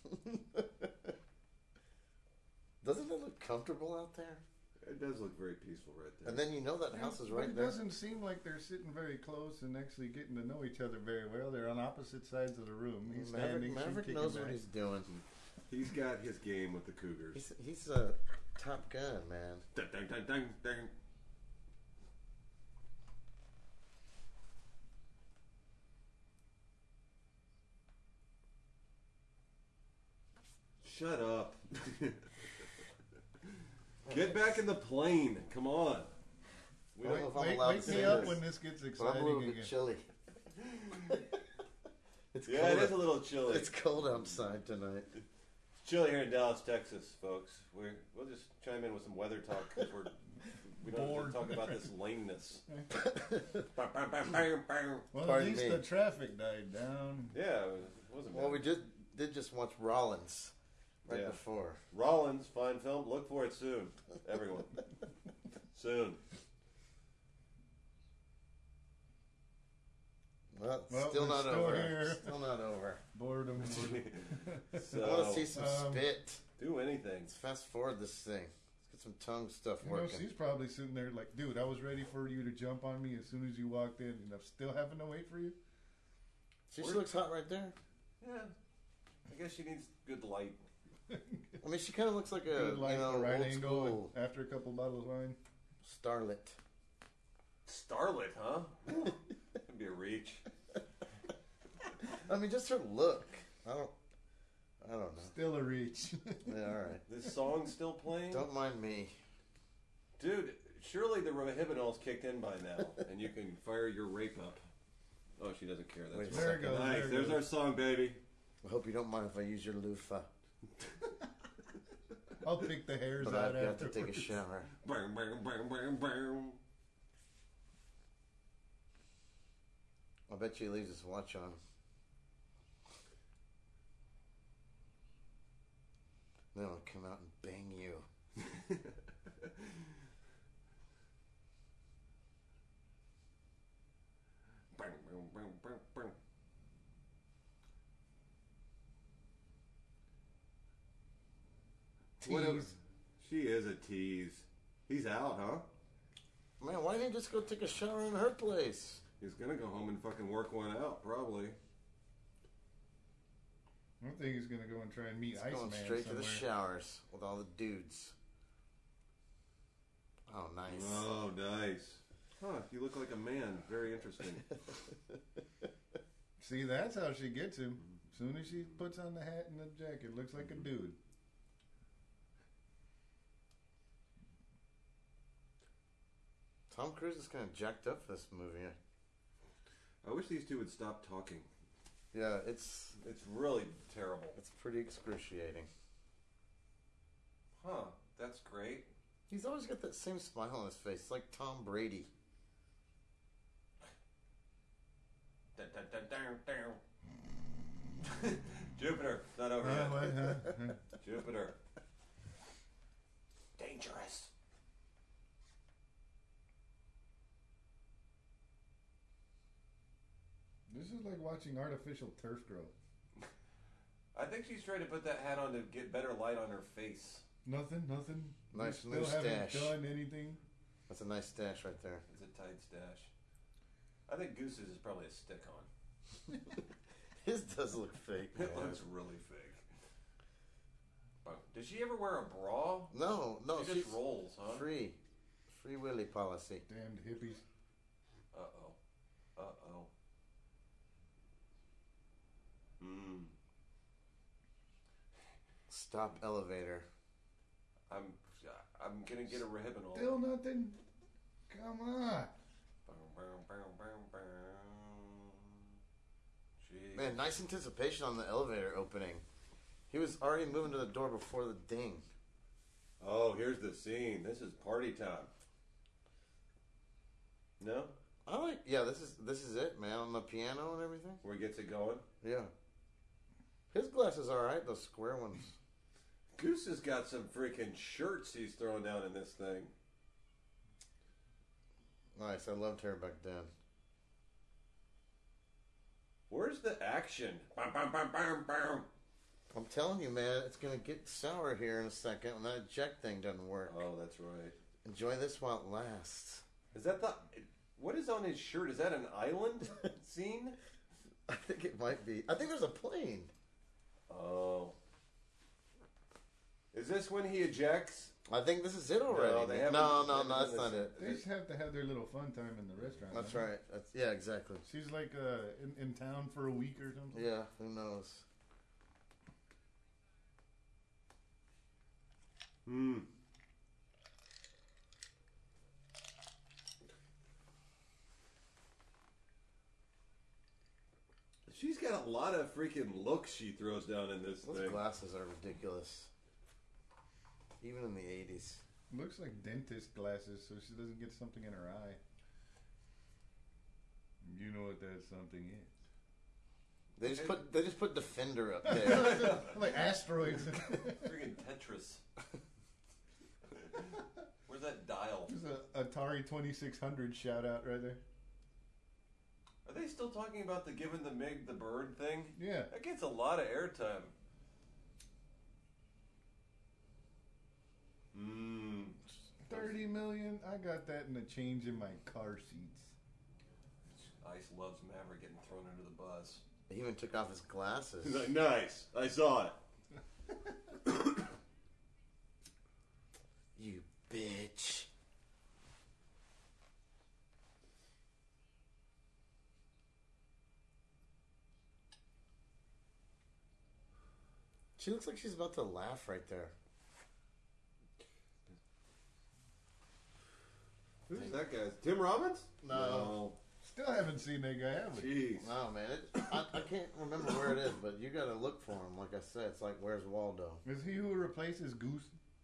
Doesn't it look comfortable out there? It does look very peaceful right there. And then you know that house is But right it there. doesn't seem like they're sitting very close and actually getting to know each other very well. They're on opposite sides of the room. He's standing. Maverick, Maverick she's knows kicking what back. he's doing. He's got his game with the Cougars. He's he's a Top Gun, man. Dun, dun, dun, dun, dun. Shut up. Get back in the plane. Come on. We I don't know don't, if I'm Wake, allowed wake to me say up this, when this gets but I'm a exciting little again. bit chilly. It's Yeah, cold. it is a little chilly. It's cold outside tonight. It's chilly here in Dallas, Texas, folks. We're, we'll just chime in with some weather talk because we're we don't have Bored. to talk about this lameness. Well, Pardon at least me. the traffic died down. Yeah, it wasn't bad. Well, we just did just watch Rollins right Yeah. before. Rollins, fine film. Look for it soon, everyone. Soon. Well, it's Well, still we're not still over. here. Still not over. Boredom. I want to So see some um, spit. do anything. Let's fast forward this thing. Let's get some tongue stuff You know, working. she's probably sitting there like, dude, I was ready for you to jump on me as soon as you walked in, and I'm still having to wait for you. She just looks hot right there. Yeah, I guess she needs good light. I mean, she kind of looks like a Good light, you know the right old angle, school and after a couple bottles of wine. starlet. Starlet, huh? Could be a reach. I mean, just her look. I don't. I don't know. Still a reach. Yeah, all right. This song's still playing? Don't mind me. Dude, surely the Rohypnol's kicked in by now, and you can fire your rape up. Oh, she doesn't care. Wait That's a There right. it goes. Nice. There it There's goes. our song, baby. I hope you don't mind if I use your loofah, I'll pick the hairs but out I've got after. to take a shower. Bam, bam, bam, bam, bam. I bet she leaves his watch on. Then I'll come out and bang you. Bam, bam, bam, bam, bam. What a- Tease. She is a tease. He's out, huh? Man, why didn't you just go take a shower in her place? He's gonna go home and fucking work one out, probably. I think he's gonna go and try and meet He's Iceman going straight to the somewhere. showers with all the dudes. Oh, nice. Oh, nice. Huh, you look like a man. Very interesting. See, that's how she gets him. As soon as she puts on the hat and the jacket, looks like a dude. Tom Cruise is kind of jacked up for this movie. I wish these two would stop talking. Yeah, it's It's really terrible. it's pretty excruciating. Huh, that's great. He's always got that same smile on his face, like Tom Brady. Dun, dun, dun, dun, dun. Jupiter, it's not over Uh, yet. what, huh? Jupiter. Dangerous. This is like watching artificial turf grow. I think she's trying to put that hat on to get better light on her face. Nothing, nothing. Nice You new still haven't stash. done anything. That's a nice stash right there. It's a tight stash. I think Goose's is probably a stick on. His does look fake. It man. looks really fake. But did she ever wear a bra? No, no, she she's just rolls, huh? free. Free Willy policy. Damned hippies. Uh oh. Uh oh. Hmm. Stop elevator. I'm. I'm gonna get a Rohypnol. Still nothing. Come on. Bow, bow, bow, bow, bow. Jeez. Man, nice anticipation on the elevator opening. He was already moving to the door before the ding. Oh, here's the scene. This is party time. No? I like. Yeah, this is this is it, man. On the piano and everything. Where he gets it going? Yeah. His glasses are alright. Those square ones. Goose has got some freaking shirts he's throwing down in this thing. Nice. I loved her back then. Where's the action? Bam, bam, bam, bam, bam. I'm telling you, man, it's gonna get sour here in a second when that eject thing doesn't work. Oh, that's right. Enjoy this while it lasts. Is that the... What is on his shirt? Is that an island scene? I think it might be. I think there's a plane. Oh. Is this when he ejects? I think this is it already. No, they haven't- no, no, they haven't no, that's done not this it. They just have to have their little fun time in the restaurant. That's huh? right. That's yeah, exactly. She's like uh, in, in town for a week or something. Yeah, who knows? Hmm. She's got a lot of freaking looks she throws down in this Those thing. glasses are ridiculous. Even in the eighties. Looks like dentist glasses, so she doesn't get something in her eye. You know what that something is. They just put they just put Defender up there. Like asteroids. Freaking Tetris. Where's that dial? There's a Atari twenty-six hundred shout out right there. Are they still talking about the giving the Mig the bird thing? Yeah. That gets a lot of airtime. Mmm. thirty million? I got that in a change in my car seats. Ice loves Maverick getting thrown under the bus. He even took off his glasses. He's like, nice. I saw it. You bitch. She looks like she's about to laugh right there. Who's that guy? Tim Robbins? No. Still haven't seen that guy, have we? Jeez. No, man. It, I, I can't remember where it is, but you gotta look for him. Like I said, it's like, where's Waldo? Is he who replaces Goose?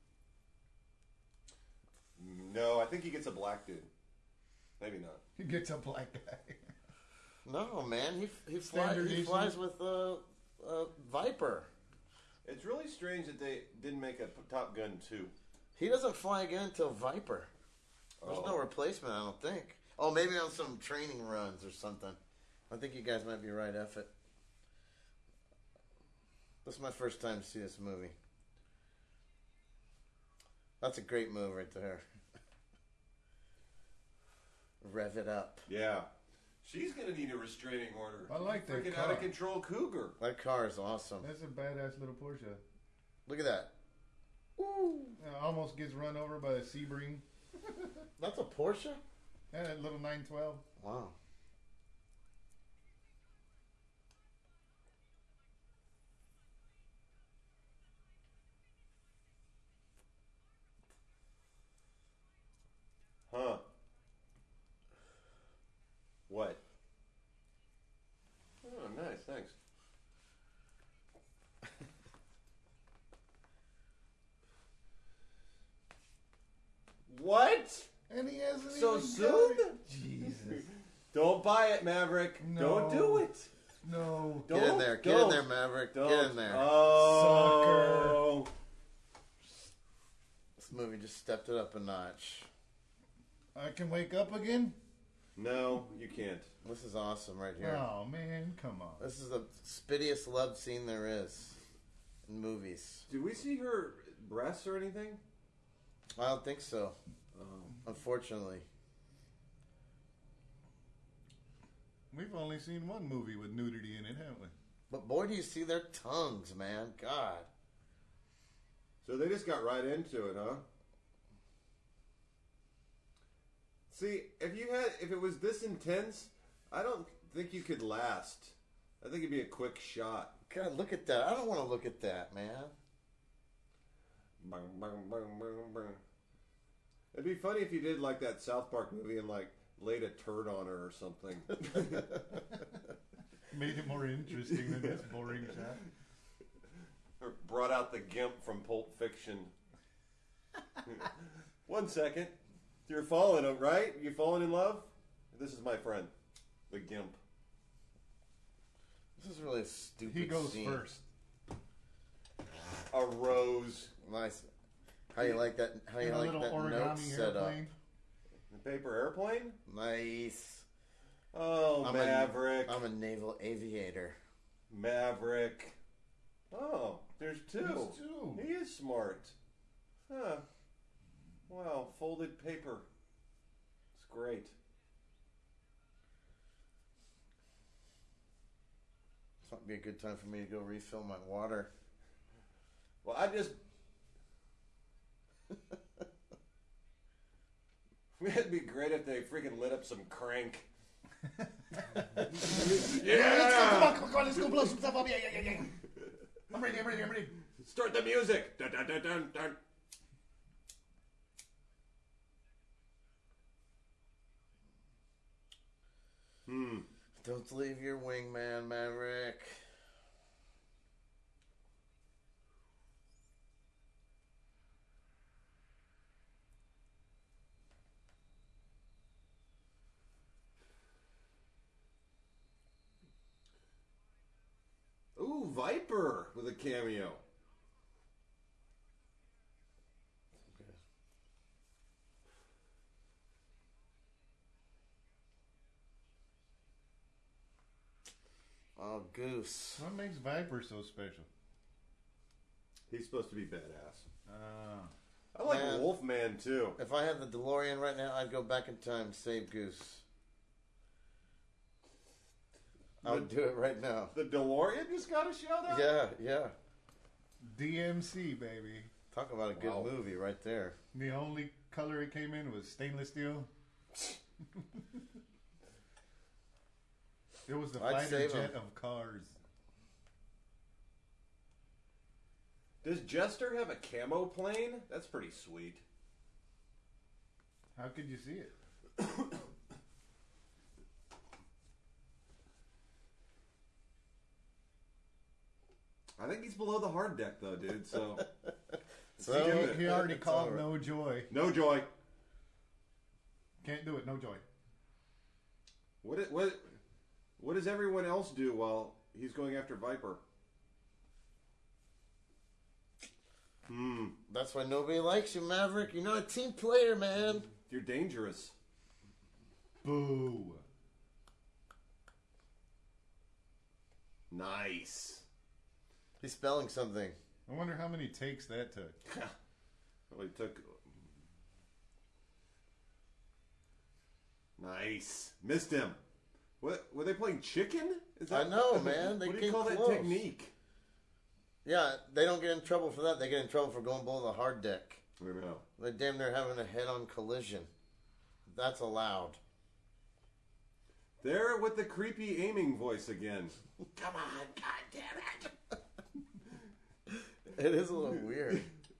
No, I think he gets a black dude. Maybe not. He gets a black guy. No, man. He he, fly, Standard he issue. flies with uh, uh, Viper. It's really strange that they didn't make a Top Gun two. He doesn't fly again until Viper. There's Oh. no replacement, I don't think. Oh, maybe on some training runs or something. I think you guys might be right, F it. This is my first time to see this movie. That's a great move right there. Rev it up. Yeah. She's going to need a restraining order. I like that Freaking car. out of control cougar. That car is awesome. That's a badass little Porsche. Look at that. Ooh. Uh, almost gets run over by a Sebring. That's a Porsche? Yeah, that little nine twelve. Wow. Huh. What? Oh, nice. Thanks. What? And he hasn't So even soon? got it. Jesus. Don't buy it, Maverick. No. Don't do it. No. Don't. Get in there. Get don't, in there, Maverick. Don't. Get in there. Oh. This movie just stepped it up a notch. I can wake up again? No, you can't. This is awesome right here. Oh, man. Come on. This is the spittiest love scene there is in movies. Did we see her breasts or anything? I don't think so, Oh. unfortunately. We've only seen one movie with nudity in it, haven't we? But boy, do you see their tongues, man. God. So they just got right into it, huh? See, if you had, if it was this intense, I don't think you could last. I think it'd be a quick shot. God, look at that. I don't want to look at that, man. Bang, bang, bang, bang, bang. It'd be funny if you did like that South Park movie and like laid a turd on her or something. Made it more interesting than this boring shot. Or brought out the gimp from Pulp Fiction. One second. You're falling, right? You falling in love? This is my friend, the gimp. This is really a stupid He goes scene. first. A rose. Nice. How you like that? How you And a like little that note origami set up? airplane. A paper airplane? Nice. Oh, I'm Maverick. A, I'm a naval aviator. Maverick. Oh, there's two. There's two. He is smart. Huh. Wow, folded paper. It's great. This might be a good time for me to go refill my water. Well, I just... It'd be great if they freaking lit up some crank. Yeah! Come on, come on, come on, let's go blow some stuff up. Yeah, yeah, yeah, yeah. I'm ready, I'm ready, I'm ready. Start the music. Dun, dun, dun, dun, dun. Hmm. Don't leave your wingman, Maverick. Ooh, Viper with a cameo. Oh, Goose. What makes Viper so special? He's supposed to be badass. Uh, I like Man. Wolfman too. If I had the DeLorean right now, I'd go back in time, save Goose. I would do it right now. The DeLorean just got a shout out? Yeah, yeah. D M C, baby. Talk about a good Wow. movie right there. The only color it came in was stainless steel. It was the I'd fighter save jet 'em. of cars. Does Jester have a camo plane? That's pretty sweet. How could you see it? I think he's below the hard deck though, dude. So So He, he already it's called over. no joy. no joy. Can't do it, no joy. What it, what what does everyone else do while he's going after Viper? Hmm. That's why nobody likes you, Maverick. You're not a team player, man. You're dangerous. Boo. Nice. He's spelling something. I wonder how many takes that took. Well, he took. Nice. Missed him. What were they playing? Chicken? Is I know, man. They what do you came call close. that technique? Yeah, they don't get in trouble for that. They get in trouble for going below the hard deck. I don't know. They're damn near having a head-on collision. That's allowed. There with the creepy aiming voice again. Come on, God damn it! It is a little weird.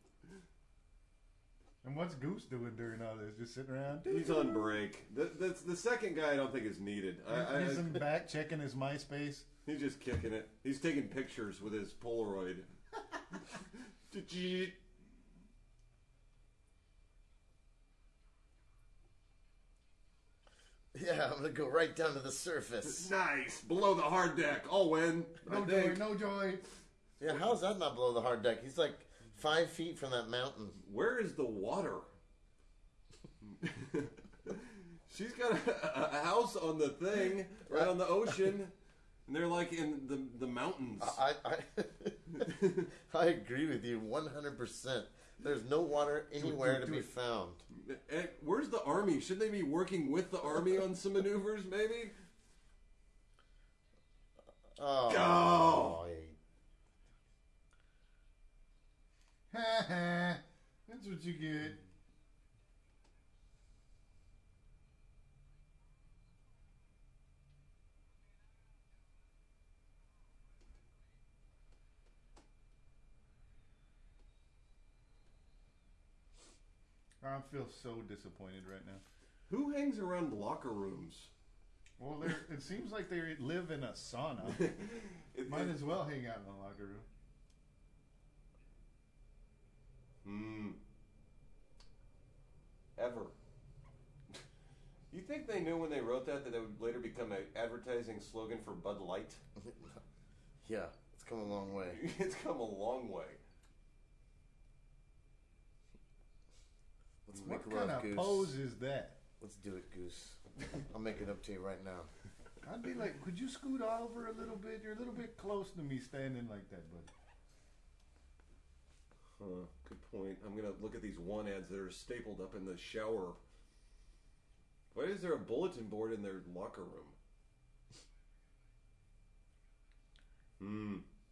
And what's Goose doing during all this? Just sitting around? He's on break. The, the, the second guy I don't think is needed. I, I, He's in the back checking his MySpace. he's just kicking it. He's taking pictures with his Polaroid. Yeah, I'm gonna go right down to the surface. Nice. Below the hard deck. I'll win. I No joy, think. no joy. Yeah, how's that not below the hard deck? He's like five feet from that mountain. Where is the water? She's got a, a house on the thing, right on the ocean, and they're like in the, the mountains. I I, I agree with you one hundred percent. There's no water anywhere to be found. And where's the army? Shouldn't they be working with the army on some maneuvers, maybe? Oh, Go! Ha ha. That's what you get. I feel so disappointed right now. Who hangs around locker rooms? Well, they're, it seems like they live in a sauna. It- Might it- as well hang out in the locker room. Hmm. Ever. You think they knew when they wrote that that it would later become an advertising slogan for Bud Light? Yeah, it's come a long way. It's come a long way. What Love kind of Goose. pose is that? Let's do it, Goose. I'll make it up to you right now. I'd be like, could you scoot over a little bit? You're a little bit close to me standing like that, buddy. Huh, good point. I'm gonna look at these one ads that are stapled up in the shower. Why is there a bulletin board in their locker room? Hmm.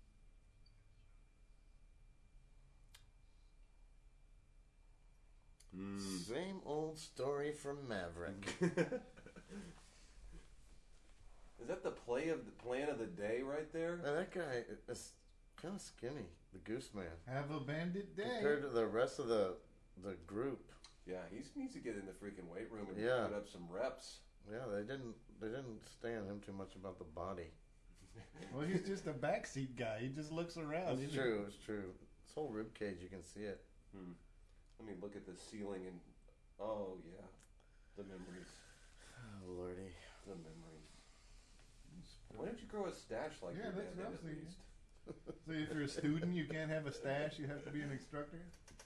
Hmm. Same old story from Maverick. Is that the play of the plan of the day right there? Now, that guy is kind of skinny, the Goose Man, Have a bandit day. compared to the rest of the the group. Yeah, he needs to get in the freaking weight room and Yeah. put up some reps. Yeah, they didn't they didn't stay on him too much about the body. Well, he's just a backseat guy. He just looks around. It's isn't true. It's true. This whole rib cage, you can see it. Hmm. Let me look at the ceiling and oh yeah, the memories, Oh lordy. the memories. Why don't you grow a stash like Yeah, your that's dad what I did was at thinking. least? So if you're a student, you can't have a stash. You have to be an instructor.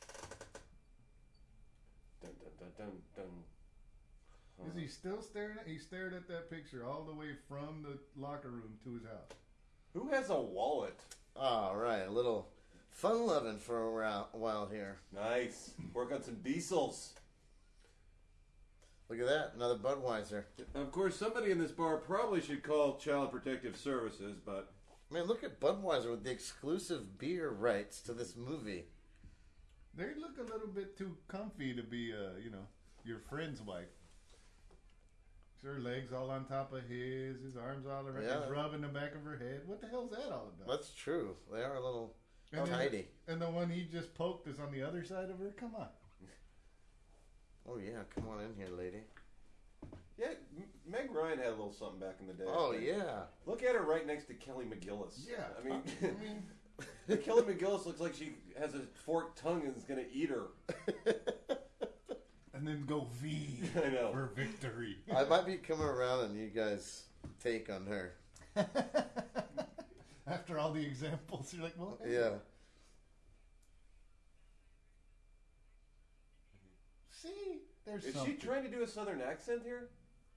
Dun dun dun dun dun. Is he still staring at? He stared at that picture all the way from the locker room to his house. Who has a wallet? All right, a little fun loving for a rou- while here. Nice. Work on some diesels. Look at that, another Budweiser. Of course, somebody in this bar probably should call Child Protective Services, but Man, look at Budweiser with the exclusive beer rights to this movie. They look a little bit too comfy to be, uh, you know, your friend's wife. Her legs all on top of his, his arms all around, Yeah. he's rubbing the back of her head. What the hell's that all about? That's true. They are a little And then- tidy. And the one he just poked is on the other side of her. Come on. Oh yeah, come on in here, lady. Yeah, M- Meg Ryan had a little something back in the day. Oh But yeah. Look at her right next to Kelly McGillis. Yeah. I mean, I mean, Kelly McGillis looks like she has a forked tongue and is going to eat her. and then go V I know. for victory. I might be coming around on you guys' take on her. After all the examples, you're like, well, hey, Yeah. see, there's Is something. she trying to do a southern accent here?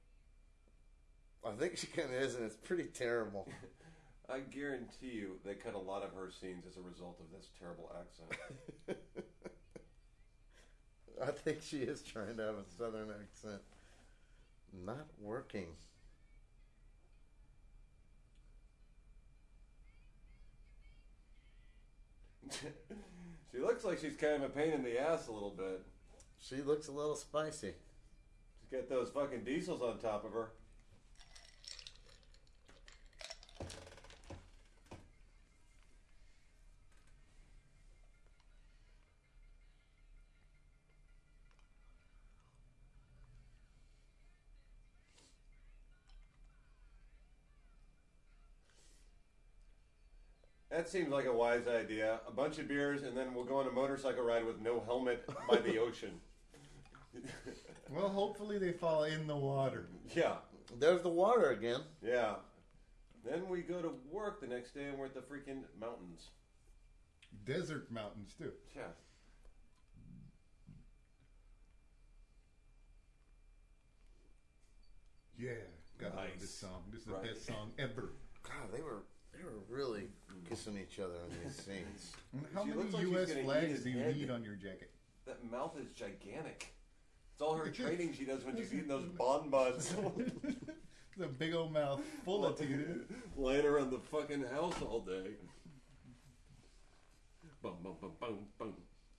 I think she kind of is, and it's pretty terrible. I guarantee you they cut a lot of her scenes as a result of this terrible accent. I think she is trying to have a southern accent. Not working. She looks like she's kind of a pain in the ass a little bit. She looks a little spicy. She's got those fucking diesels on top of her. That seems like a wise idea. A bunch of beers, and then we'll go on a motorcycle ride with no helmet by the ocean. Well, hopefully they fall in the water. Yeah, There's the water again. yeah. Then we go to work the next day, and we're at the freaking mountains. Desert mountains, too. Yeah. Yeah. Gotta love Nice. this song. This is Right. the best song ever. God, they were they were really kissing each other in these scenes. How She many looks like she's U S gonna eat flags his do you head. need on your jacket? That mouth is gigantic. It's all her training she does when she's eating those bonbons. The big old mouth full of teeth. laying around the fucking house all day. Bum, bum, bum, bum, bum.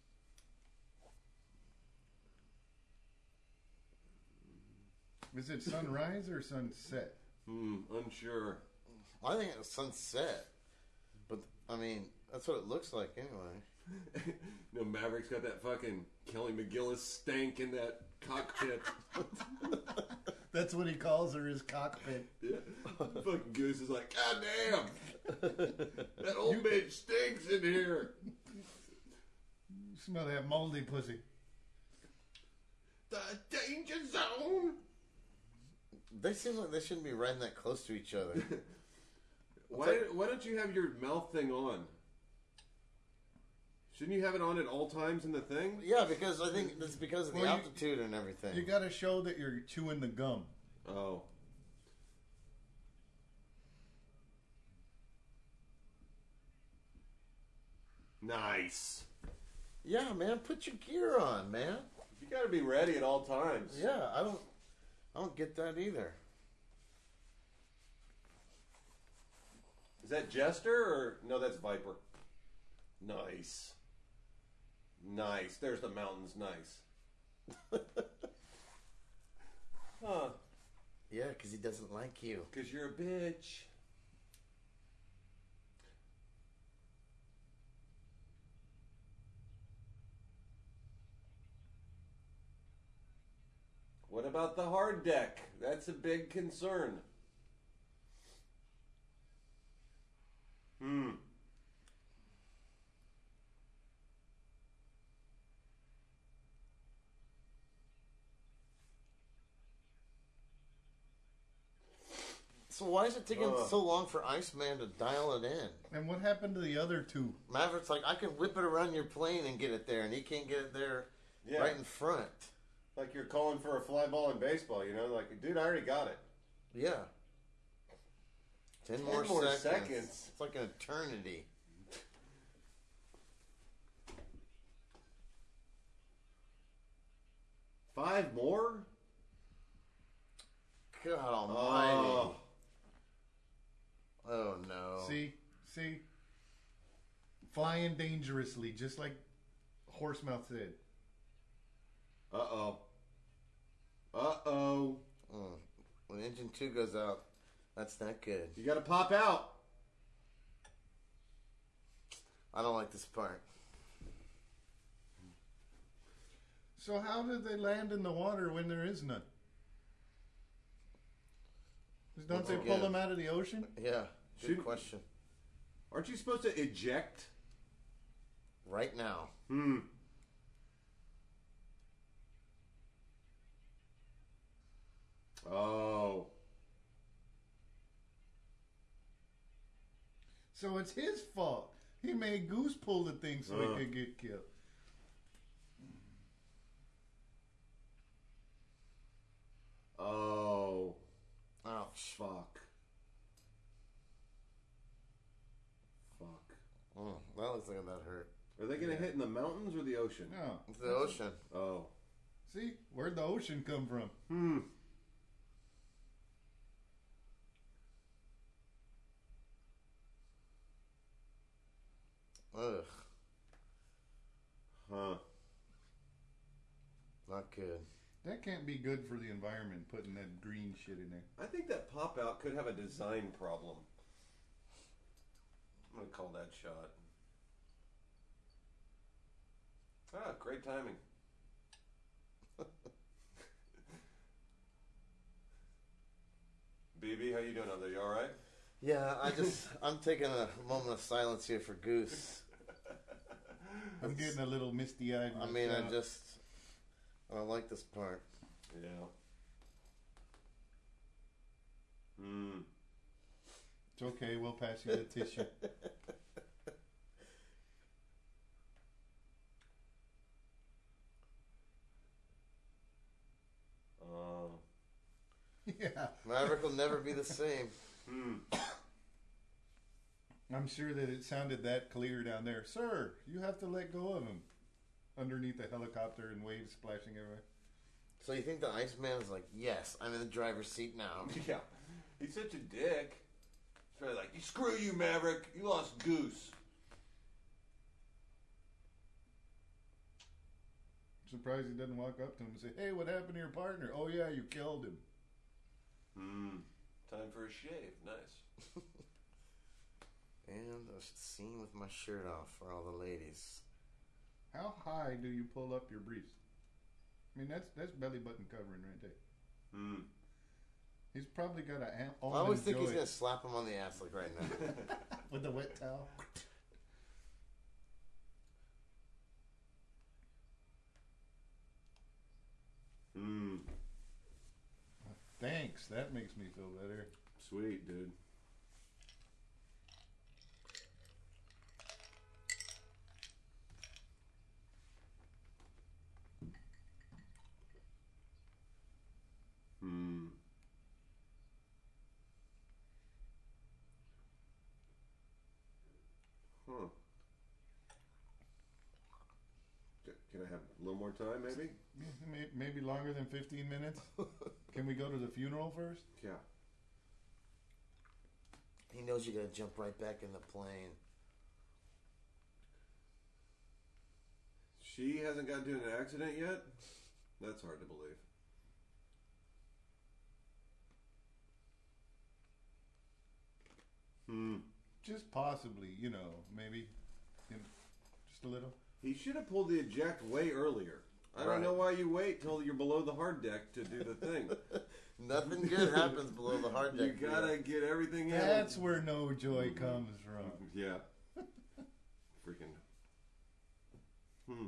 Is it sunrise or sunset? Hmm, unsure. I think it was sunset, but I mean that's what it looks like anyway. No, Maverick's got that fucking Kelly McGillis stank in that cockpit. That's what he calls her, his cockpit. Yeah. Fucking Goose is like, God damn! That old bitch stinks in here! You smell that moldy pussy. The danger zone! They seem like they shouldn't be riding that close to each other. Why, why don't you have your mouth thing on? Shouldn't you have it on at all times in the thing? Yeah, because I think it's because of the Well, you- altitude and everything. You got to show that you're chewing the gum. Oh. Nice. Yeah, man, put your gear on, man. You got to be ready at all times. Yeah, I don't, I don't get that either. Is that Jester or no? That's Viper. Nice. Nice. There's the mountains. Nice. Huh? Yeah, because he doesn't like you. Because you're a bitch. What about the hard deck? That's a big concern. Hmm. So why is it taking Ugh. so long for Iceman to dial it in? And what happened to the other two? Maverick's like, I can whip it around your plane and get it there, and he can't get it there Yeah. right in front. Like you're calling for a fly ball in baseball, you know? Like, dude, I already got it. Yeah. Ten, Ten more, more seconds. seconds. It's like an eternity. Five more? God almighty. Oh. Oh, no. See, see, flying dangerously, just like Horsemouth said. Uh oh. Uh oh. Mm. When engine two goes out, that's not good. You gotta pop out. I don't like this part. So how did they land in the water when there is none? Don't Once they again. pull them out of the ocean? Yeah, good Should- question. Aren't you supposed to eject? Right now. Hmm. Oh. So it's his fault. He made Goose pull the thing so Uh. he could get killed. Oh. Ouch. Fuck. Fuck. Mm, that looks like that hurt. Are they gonna hit in the mountains or the ocean? No. It's the ocean. Oh. See, where'd the ocean come from? Hmm. Ugh, Huh. not good. That can't be good for the environment, putting that green shit in there. I think that pop out could have a design problem. I'm gonna call that shot. Ah, great timing. B B, how you doing up there? You all right? Yeah, I just, I'm taking a moment of silence here for Goose. I'm getting a little misty eyed. I mean, I just, I don't like this part. Yeah. Hmm. It's okay. We'll pass you the tissue. Uh, Yeah. Maverick will never be the same. hmm. I'm sure that it sounded that clear down there. Sir, you have to let go of him. Underneath the helicopter and waves splashing everywhere. So you think the Iceman is like, yes, I'm in the driver's seat now. Yeah. He's such a dick. He's probably like, screw you, Maverick. You lost Goose. Surprised he doesn't walk up to him and say, hey, what happened to your partner? Oh, yeah, you killed him. Hmm. Time for a shave. Nice. And a scene with my shirt off for all the ladies. How high do you pull up your briefs? I mean, that's that's belly button covering right there. Hmm. He's probably got a am- I always think he's joy going to slap him on the ass like right now. with the wet towel. Hmm. Thanks. That makes me feel better. Sweet, dude. Gotta have a little more time, maybe? May- Maybe longer than fifteen minutes. Can we go to the funeral first? Yeah. He knows you gotta jump right back in the plane. She hasn't gotten into an accident yet? That's hard to believe. Hmm. Just possibly, you know, maybe, you know, just a little. He should have pulled the eject way earlier. I don't Right. know why you wait till you're below the hard deck to do the thing. Nothing good happens below the hard You deck. gotta get everything in. That's where no joy comes from. Yeah. Freaking. Hmm.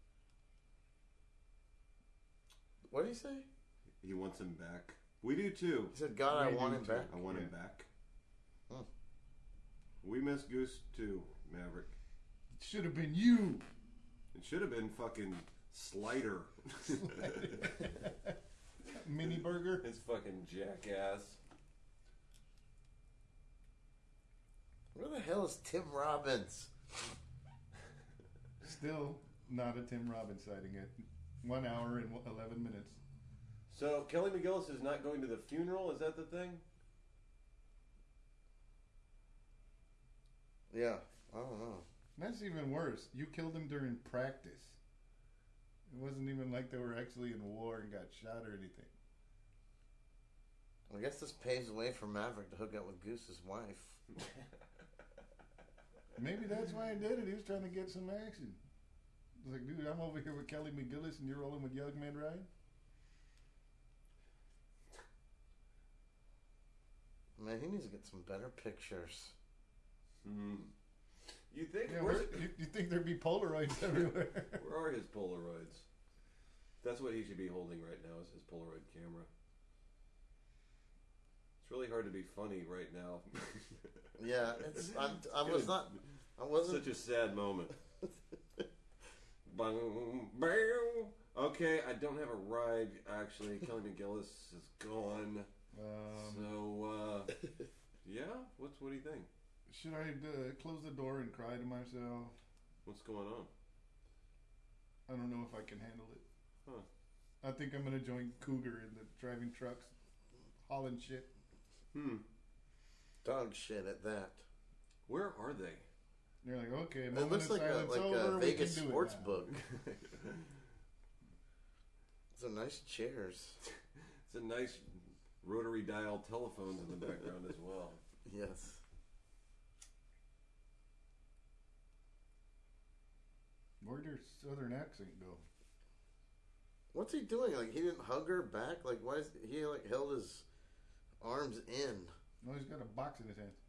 What did he say? He wants him back. We do too. He said, God, I We want do him too. back. I want him Yeah. back. Hmm. We miss Goose too, Maverick. Should have been you. It should have been fucking Slider. Mini burger. His fucking jackass. Where the hell is Tim Robbins? Still not a Tim Robbins sighting at one hour and eleven minutes. So Kelly McGillis is not going to the funeral. Is that the thing? Yeah, I don't know. That's even worse. You killed him during practice. It wasn't even like they were actually in war and got shot or anything. I guess this paves the way for Maverick to hook up with Goose's wife. Maybe that's why he did it. He was trying to get some action. It's like, dude, I'm over here with Kelly McGillis and you're rolling with Young Man Ryan? Man, he needs to get some better pictures. Hmm. You think? Yeah, where's where, you, you think there'd be Polaroids everywhere? Where are his Polaroids? That's what he should be holding right now, is his Polaroid camera. It's really hard to be funny right now. Yeah, it's. I'm, I was not. I wasn't. Such a sad moment. Boom, bam. Okay, I don't have a ride, actually. Kelly McGillis is gone. Um, So, uh, yeah? What's, what do you think? should I uh, close the door and cry to myself? What's going on? I don't know if I can handle it. Huh. I think I'm gonna join Cougar in the driving trucks, hauling shit. Hmm. Dog shit at that. Where are they? They're like, okay, It moment looks of like a silence like over. a we Vegas can do sports it now. book. Some nice chairs. It's a nice rotary dial telephones in the background as well. Yes. Where'd your southern accent go? What's he doing? Like he didn't hug her back. Like why is he like held his arms in? No, he's got a box in his hand.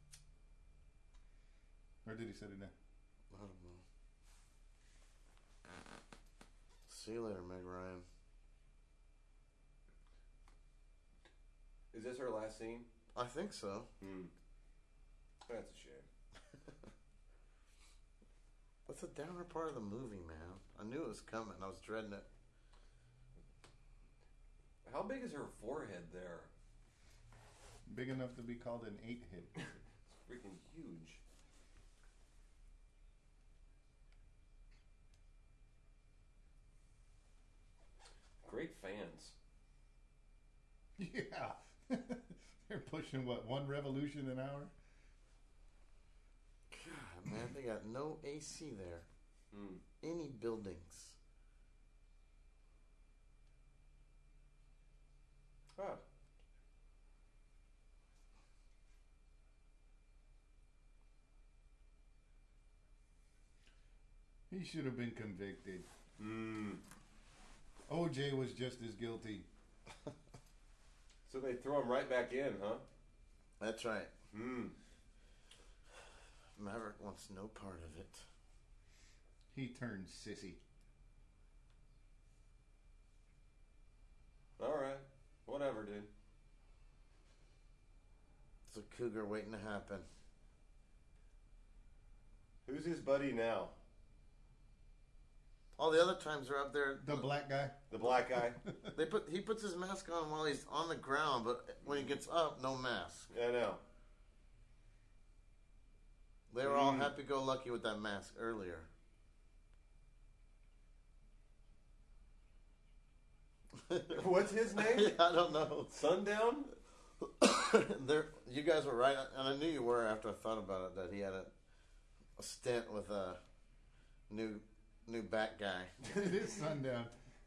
Or did he set it down? I don't know. See you later, Meg Ryan. Is this her last scene? I think so. Hmm. That's a shame. That's a downer part of the movie, man. I knew it was coming. I was dreading it. How big is her forehead there? Big enough to be called an eight hit. It's freaking huge. Great fans. Yeah. They're pushing, what, one revolution an hour? God, man, they got no A C there. Hmm. Any buildings. Ah. He should have been convicted. Hmm. O J was just as guilty. So they throw him right back in, huh? That's right. Hmm. Maverick wants no part of it. He turned sissy. All right. Whatever, dude. It's a cougar waiting to happen. Who's his buddy now? All the other times they're up there. The black guy. The black guy? They put he puts his mask on while he's on the ground, but when he gets up, no mask. I know. They were all Mm. happy-go-lucky with that mask earlier. What's his name? I don't know. Sundown? There, you guys were right, and I knew you were after I thought about it. That he had a, a stint with a new new back guy. It is Sundown.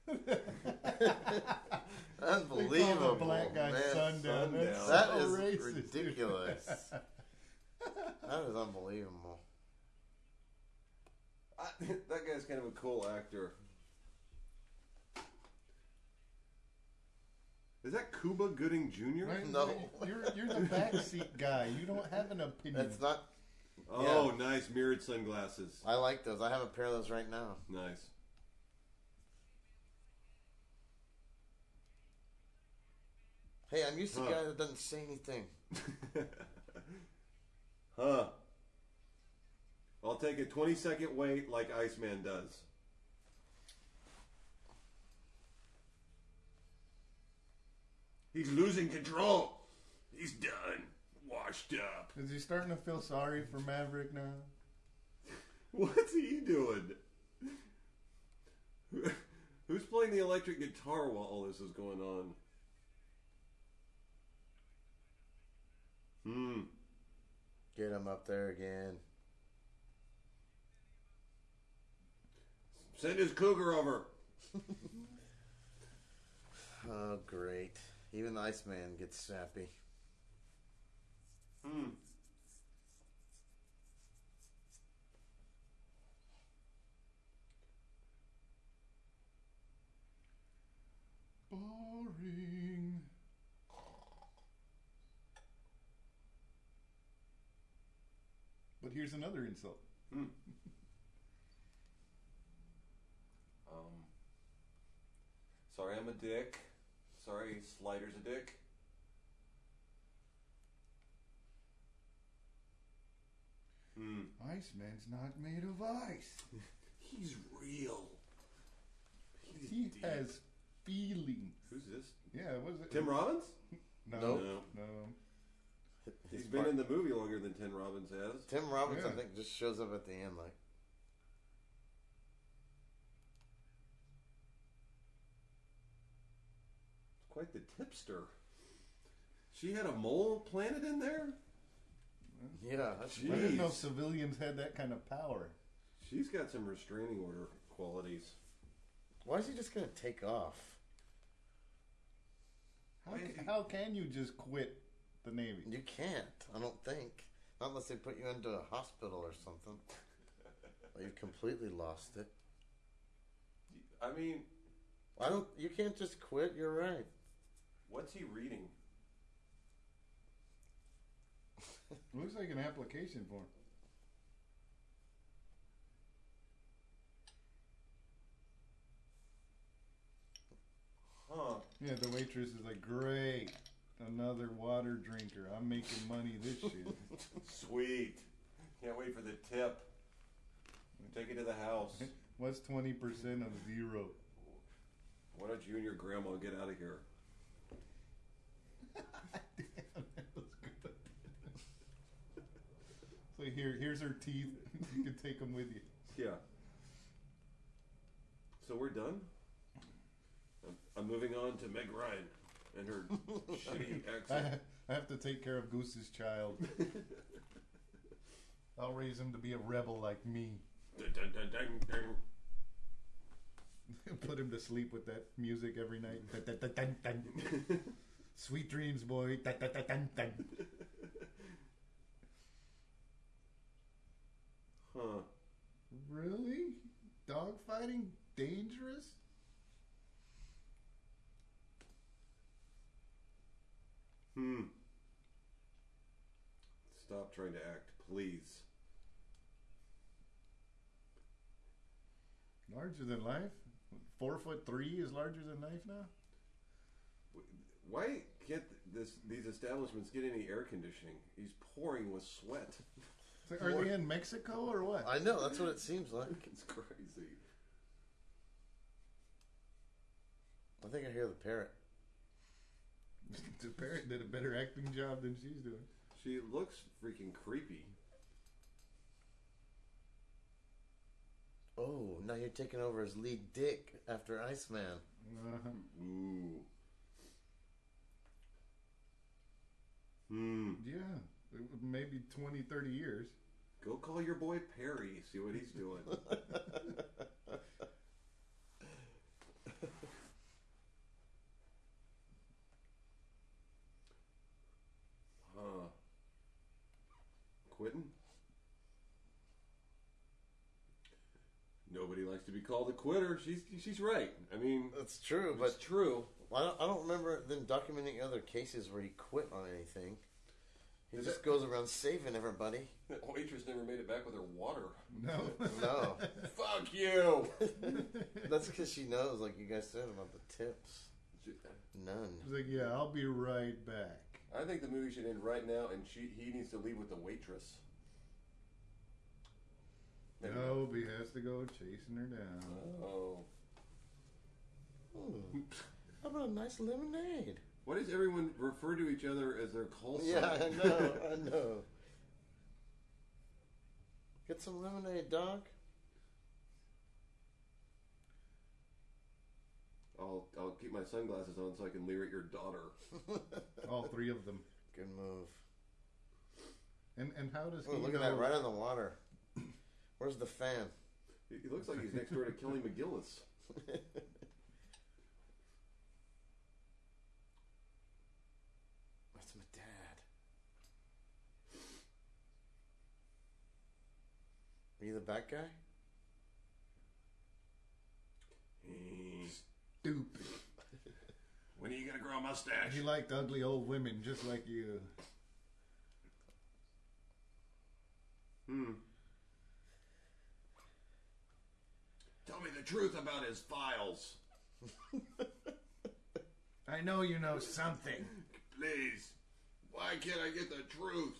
Unbelievable, They call the black guy man. Sundown. That's That so is racist. ridiculous. That is unbelievable. I, that guy's kind of a cool actor. Is that Cuba Gooding Junior? Right? No. You're you're the backseat guy. You don't have an opinion. It's not. Oh, nice mirrored sunglasses. I like those. I have a pair of those right now. Nice. Hey, I'm used to Huh. a guy that doesn't say anything. Huh. I'll take a twenty second wait like Iceman does. He's losing control. He's done. Washed up. Is he starting to feel sorry for Maverick now? What's he doing? Who's playing the electric guitar while all this is going on? Hmm. Get him up there again. Send his cougar over. Oh, great. Even the Iceman gets sappy. Hmm. Boring. But here's another insult. Hmm. Um, sorry I'm a dick. Sorry Slider's a dick. Hmm. Iceman's not made of ice. He's real. He's He deep. has feelings. Who's this? Yeah, what is it? Tim Robbins? No, Nope. No. no. He's been in the movie longer than Tim Robbins has. Tim Robbins, I Yeah. think, just shows up at the end like, Quite the tipster. She had a mole planted in there? yeah, that's Gee. I didn't know Jeez. civilians had that kind of power. She's got some restraining order qualities. Why is he just going to take off? How, Why ca- is he- how can you just quit the Navy? You can't, I don't think. Not unless they put you into a hospital or something. Or you've completely lost it. I mean, I don't. You can't just quit. You're right. what's he reading? Looks like an application form. Huh. Yeah, the waitress is like, great, another water drinker. I'm making money this shit. Sweet. Can't wait for the tip. Take it to the house. What's twenty percent of zero? Why don't you and your grandma get out of here? Damn, that was good. So here, here's her teeth. You can take them with you. Yeah. So we're done? I'm, I'm moving on to Meg Ryan and her shitty I, accent. I have to take care of Goose's child. I'll raise him to be a rebel like me. Dun, dun, dun, dun, dun. Put him to sleep with that music every night. Dun, dun, dun, dun, dun. Sweet dreams, boy. Dun, dun, dun, dun, dun. Huh. Really? Dogfighting dangerous? Hmm. Stop trying to act, please. Larger than life? Four foot three is larger than life now? Why can't this these establishments get any air conditioning? He's pouring with sweat. So are they in Mexico or what? I know. That's what it seems like. It's crazy. I think I hear the parrot. The parrot did a better acting job than she's doing. She looks freaking creepy. Oh, now you're taking over as lead dick after Iceman. Uh-huh. Ooh. Hmm. Yeah, maybe twenty, thirty years. Go call your boy Perry. See what he's doing. Huh. Quitting? Nobody likes to be called a quitter. She's she's right. I mean, That's true, it's but true. I don't, I don't remember them documenting other cases where he quit on anything. He Is just it- goes around saving everybody. That waitress never made it back with her water. No. No. Fuck you. That's because she knows, like you guys said, about the tips. None. He's like, yeah, I'll be right back. I think the movie should end right now, and she he needs to leave with the waitress. Maybe No, he has to go chasing her down. Oh. Hmm. How about a nice lemonade? Why does everyone refer to each other as their call sign? Yeah, I know, I know. Get some lemonade, dog. I'll I'll keep my sunglasses on so I can leer at your daughter. All three of them. Good move. And and how does Oh, he look know? at that, right on the water. Where's the fan? He he looks like he's next door to Kelly McGillis. That's my dad. Are you the bad guy? Stupid. When are you gonna grow a mustache? He liked ugly old women just like you. Hmm. Tell me the truth about his files, I know you know something. please. Why can't I get the truth?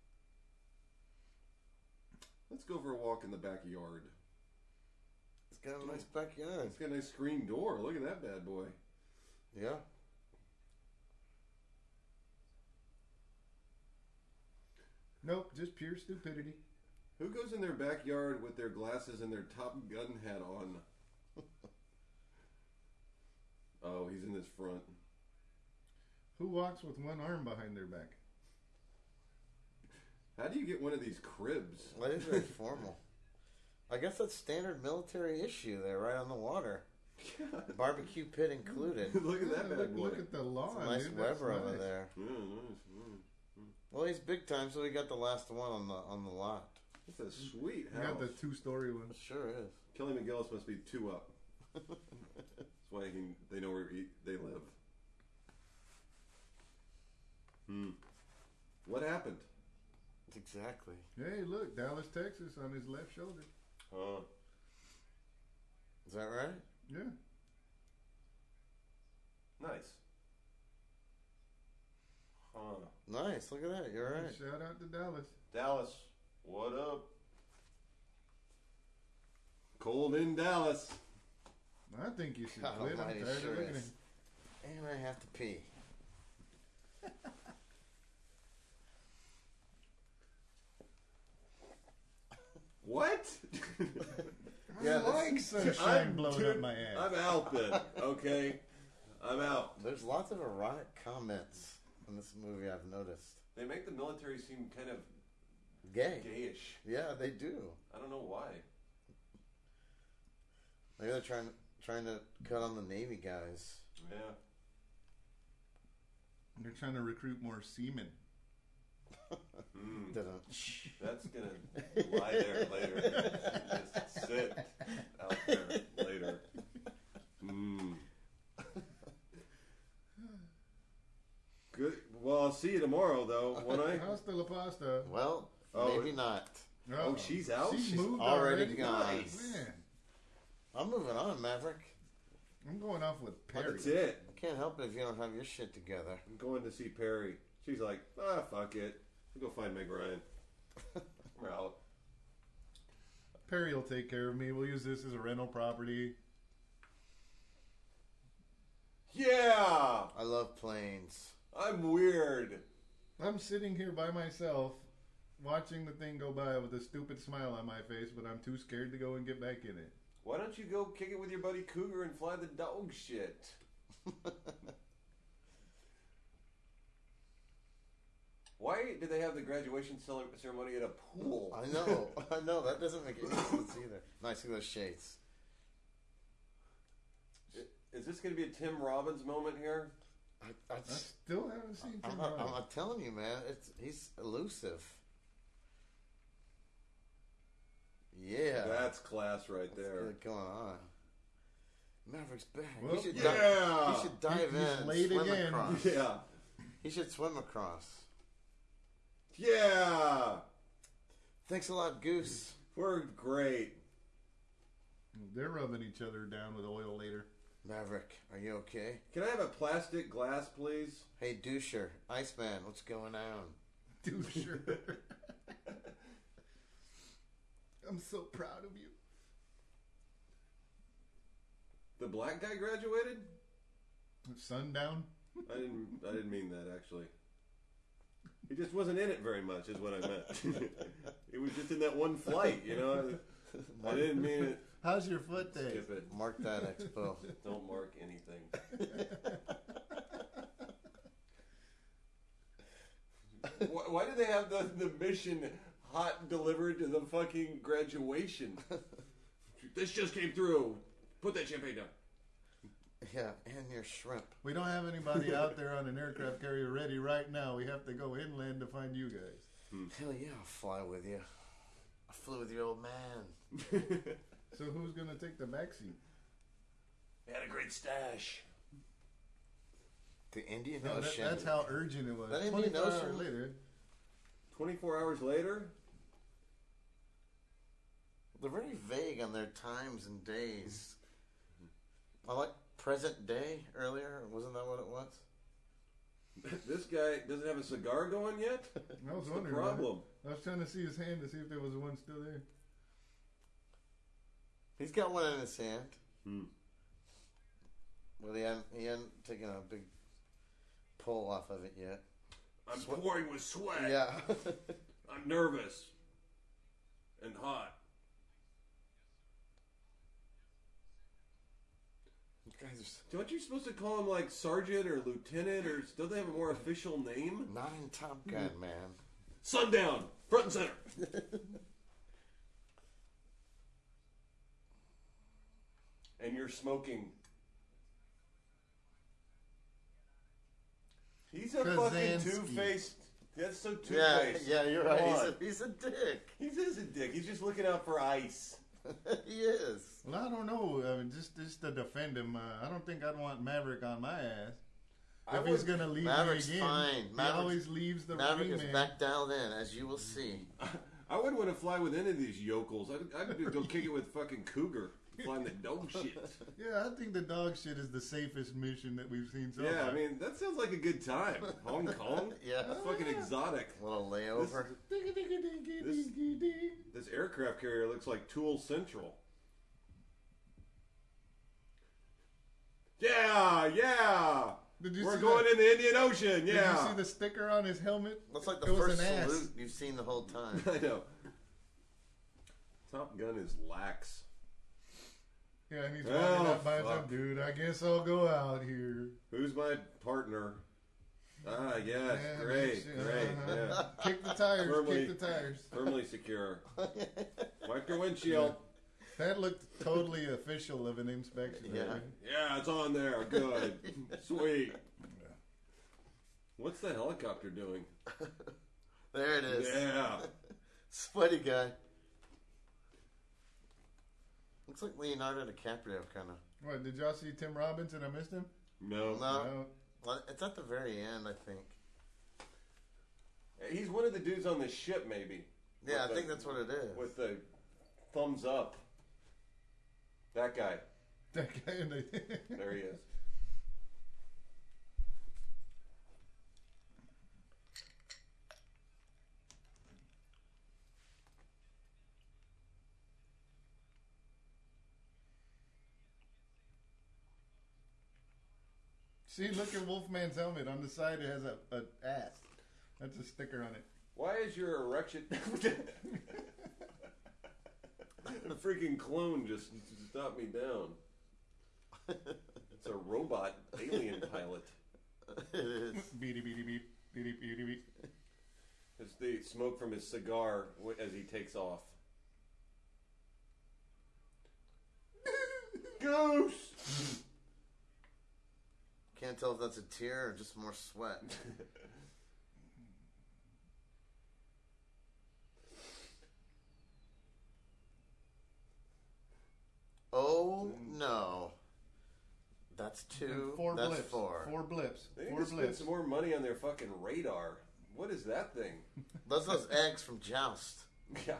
Let's go for a walk in the backyard. It's got a nice backyard. It's got a nice screen door. Look at that bad boy. Yeah. Nope, just pure stupidity. Who goes in their backyard with their glasses and their Top Gun hat on? Oh, he's in this front. Who walks with one arm behind their back? How do you get one of these cribs? That is very formal. I guess that's standard military issue there, right on the water. Barbecue pit included. Look at that Yeah, bad look, boy. look at the lawn. It's a nice dude. That's Weber over nice. there. Yeah, nice. Mm. Well, he's big time, so he got the last one on the on the lot. That's a sweet You house. got the two-story one. It sure is. Kelly McGillis must be two up. That's why he, they know where he, they live. Hmm. What happened? Exactly. Hey, look, Dallas, Texas on his left shoulder. Huh? Is that right? Yeah. Nice. Huh. Nice. Look at that. You're right. Shout out to Dallas. Dallas, what up? Cold in Dallas. I think you should God quit. I'm almighty, tired sure of looking is. And I have to pee. What? at Yeah, I like this- sunshine I'm- blowing dude, up my ass. I'm out then. Okay, I'm out. There's lots of erotic comments in this movie, I've noticed. They make the military seem kind of Gay. gayish. Yeah, they do. I don't know why. Maybe they're trying trying to cut on the Navy guys. Yeah. They're trying to recruit more seamen. Mm. Didn't. That's gonna lie there later. Just sit out there later. Mm. Good. Well, I'll see you tomorrow, though, won't I? Hasta la pasta. Well, Oh, maybe it- not. Oh, she's out? She's, She's moved already already. gone. Nice. Man, I'm moving on, Maverick. I'm going off with Perry. That's it. Can't help it if you don't have your shit together. I'm going to see Perry. She's like, ah, fuck it. I'll go find Meg Ryan. We're out. Perry will take care of me. We'll use this as a rental property. Yeah! I love planes. I'm weird. I'm sitting here by myself, watching the thing go by with a stupid smile on my face, but I'm too scared to go and get back in it. Why don't you go kick it with your buddy Cougar and fly the dog shit? Why did they have the graduation cele- ceremony at a pool? I know, I know. That doesn't make any sense either. Nice, see those shades. Is this going to be a Tim Robbins moment here? I, I, I still haven't seen I'm, Tim not, I'm Robbins. not telling you, man. It's he's elusive. Yeah, That's class right what's there. good going on? Maverick's back. Well, he should yeah. dive. He should dive He's in. And late swim again. across. Yeah. He should swim across. Yeah. Thanks a lot, Goose. We're great. They're rubbing each other down with oil later. Maverick, are you okay? Can I have a plastic glass, please? Hey, Doucher, Iceman, what's going on? Dude, sure. I'm so proud of you. The black guy graduated? Sundown. I didn't. I didn't mean that actually. He just wasn't in it very much, is what I meant. He was just in that one flight, you know. I, I didn't mean it. How's your foot day? Skip it. Mark that expo. Don't mark anything. why, why do they have the, the mission hot delivered to the fucking graduation? This just came through. Put that champagne down. Yeah, and your shrimp. We don't have anybody out there on an aircraft carrier ready right now. We have to go inland to find you guys. Hell yeah, I'll fly with you. I flew with your old man. So who's gonna take the backseat? They had a great stash. The Indian No, that, Ocean. that's how urgent it was. That Indian twenty-four hours Ocean- later. twenty-four hours later? They're very vague on their times and days. I like present day earlier. Wasn't that what it was? This guy doesn't have a cigar going yet? I was What's the wondering. problem? I was trying to see his hand to see if there was one still there. He's got one in his hand. Hmm. Well, he hadn't, he hadn't taken a big pull off of it yet. I'm Sweat. pouring with sweat. Yeah. I'm nervous. And hot. You guys are s- Don't you supposed to call him like sergeant or lieutenant or don't they have a more official name? not in Top Gun, man. Sundown, front and center. And you're smoking. He's a fucking Krasinski. two-faced. That's so Yeah, two-faced. yeah, you're right. Come He's on. a, he's a dick. He is a dick. He's just looking out for ice. He is. Well, I don't know. I mean, just just to defend him, uh, I don't think I'd want Maverick on my ass. I If he's would- gonna leave Maverick's me again, fine. he Maverick's- always leaves the Maverick is wingman. back dialed in, as you will see. I wouldn't want to fly with any of these yokels. I'd, I'd go kick it with fucking Cougar, flying the dog shit. Yeah, I think the dog shit is the safest mission that we've seen so Yeah, far. I mean that sounds like a good time. Hong Kong, Yeah. that's fucking exotic. Little layover. This- This aircraft carrier looks like Tool Central. Yeah, yeah. Did you We're see going the, in the Indian Ocean. Did Yeah. you see the sticker on his helmet? Looks like It the was first an ass. salute you've seen the whole time. I know. Top Gun is lax. Yeah, and he's Oh, walking out by himself. fuck. Dude, I guess I'll go out here. Who's my partner? Ah, yes, Yeah, great, yeah, great, uh-huh. yeah. Kick the tires, Firmly- kick the tires. Firmly secure. Wipe your windshield. That looked totally official of an inspection. Yeah. right? Yeah, it's on there. Good. Sweet. What's the helicopter doing? There it is. Yeah. Sweaty guy. Looks like Leonardo DiCaprio, kind of. What, did y'all see Tim Robbins and I missed him? No. No, No. well, it's at the very end, I think. He's one of the dudes on the ship, maybe. Yeah, With I think the- that's what it is. With the thumbs up. That guy. That guy in the... There he is. See, look at Wolfman's helmet. On the side it has a, a ass. That's a sticker on it. Why is your erection... The freaking clone just stopped me down. It's a robot alien pilot. It is. Beady beady beep beady beady beep. It's the smoke from his cigar w- as he takes off. Goose! Can't tell if that's a tear or just more sweat. Oh no. That's two. Four that's blips. four. Four blips. They need Four to spend blips. some more money on their fucking radar. What is that thing? Those those eggs from Joust. Yeah.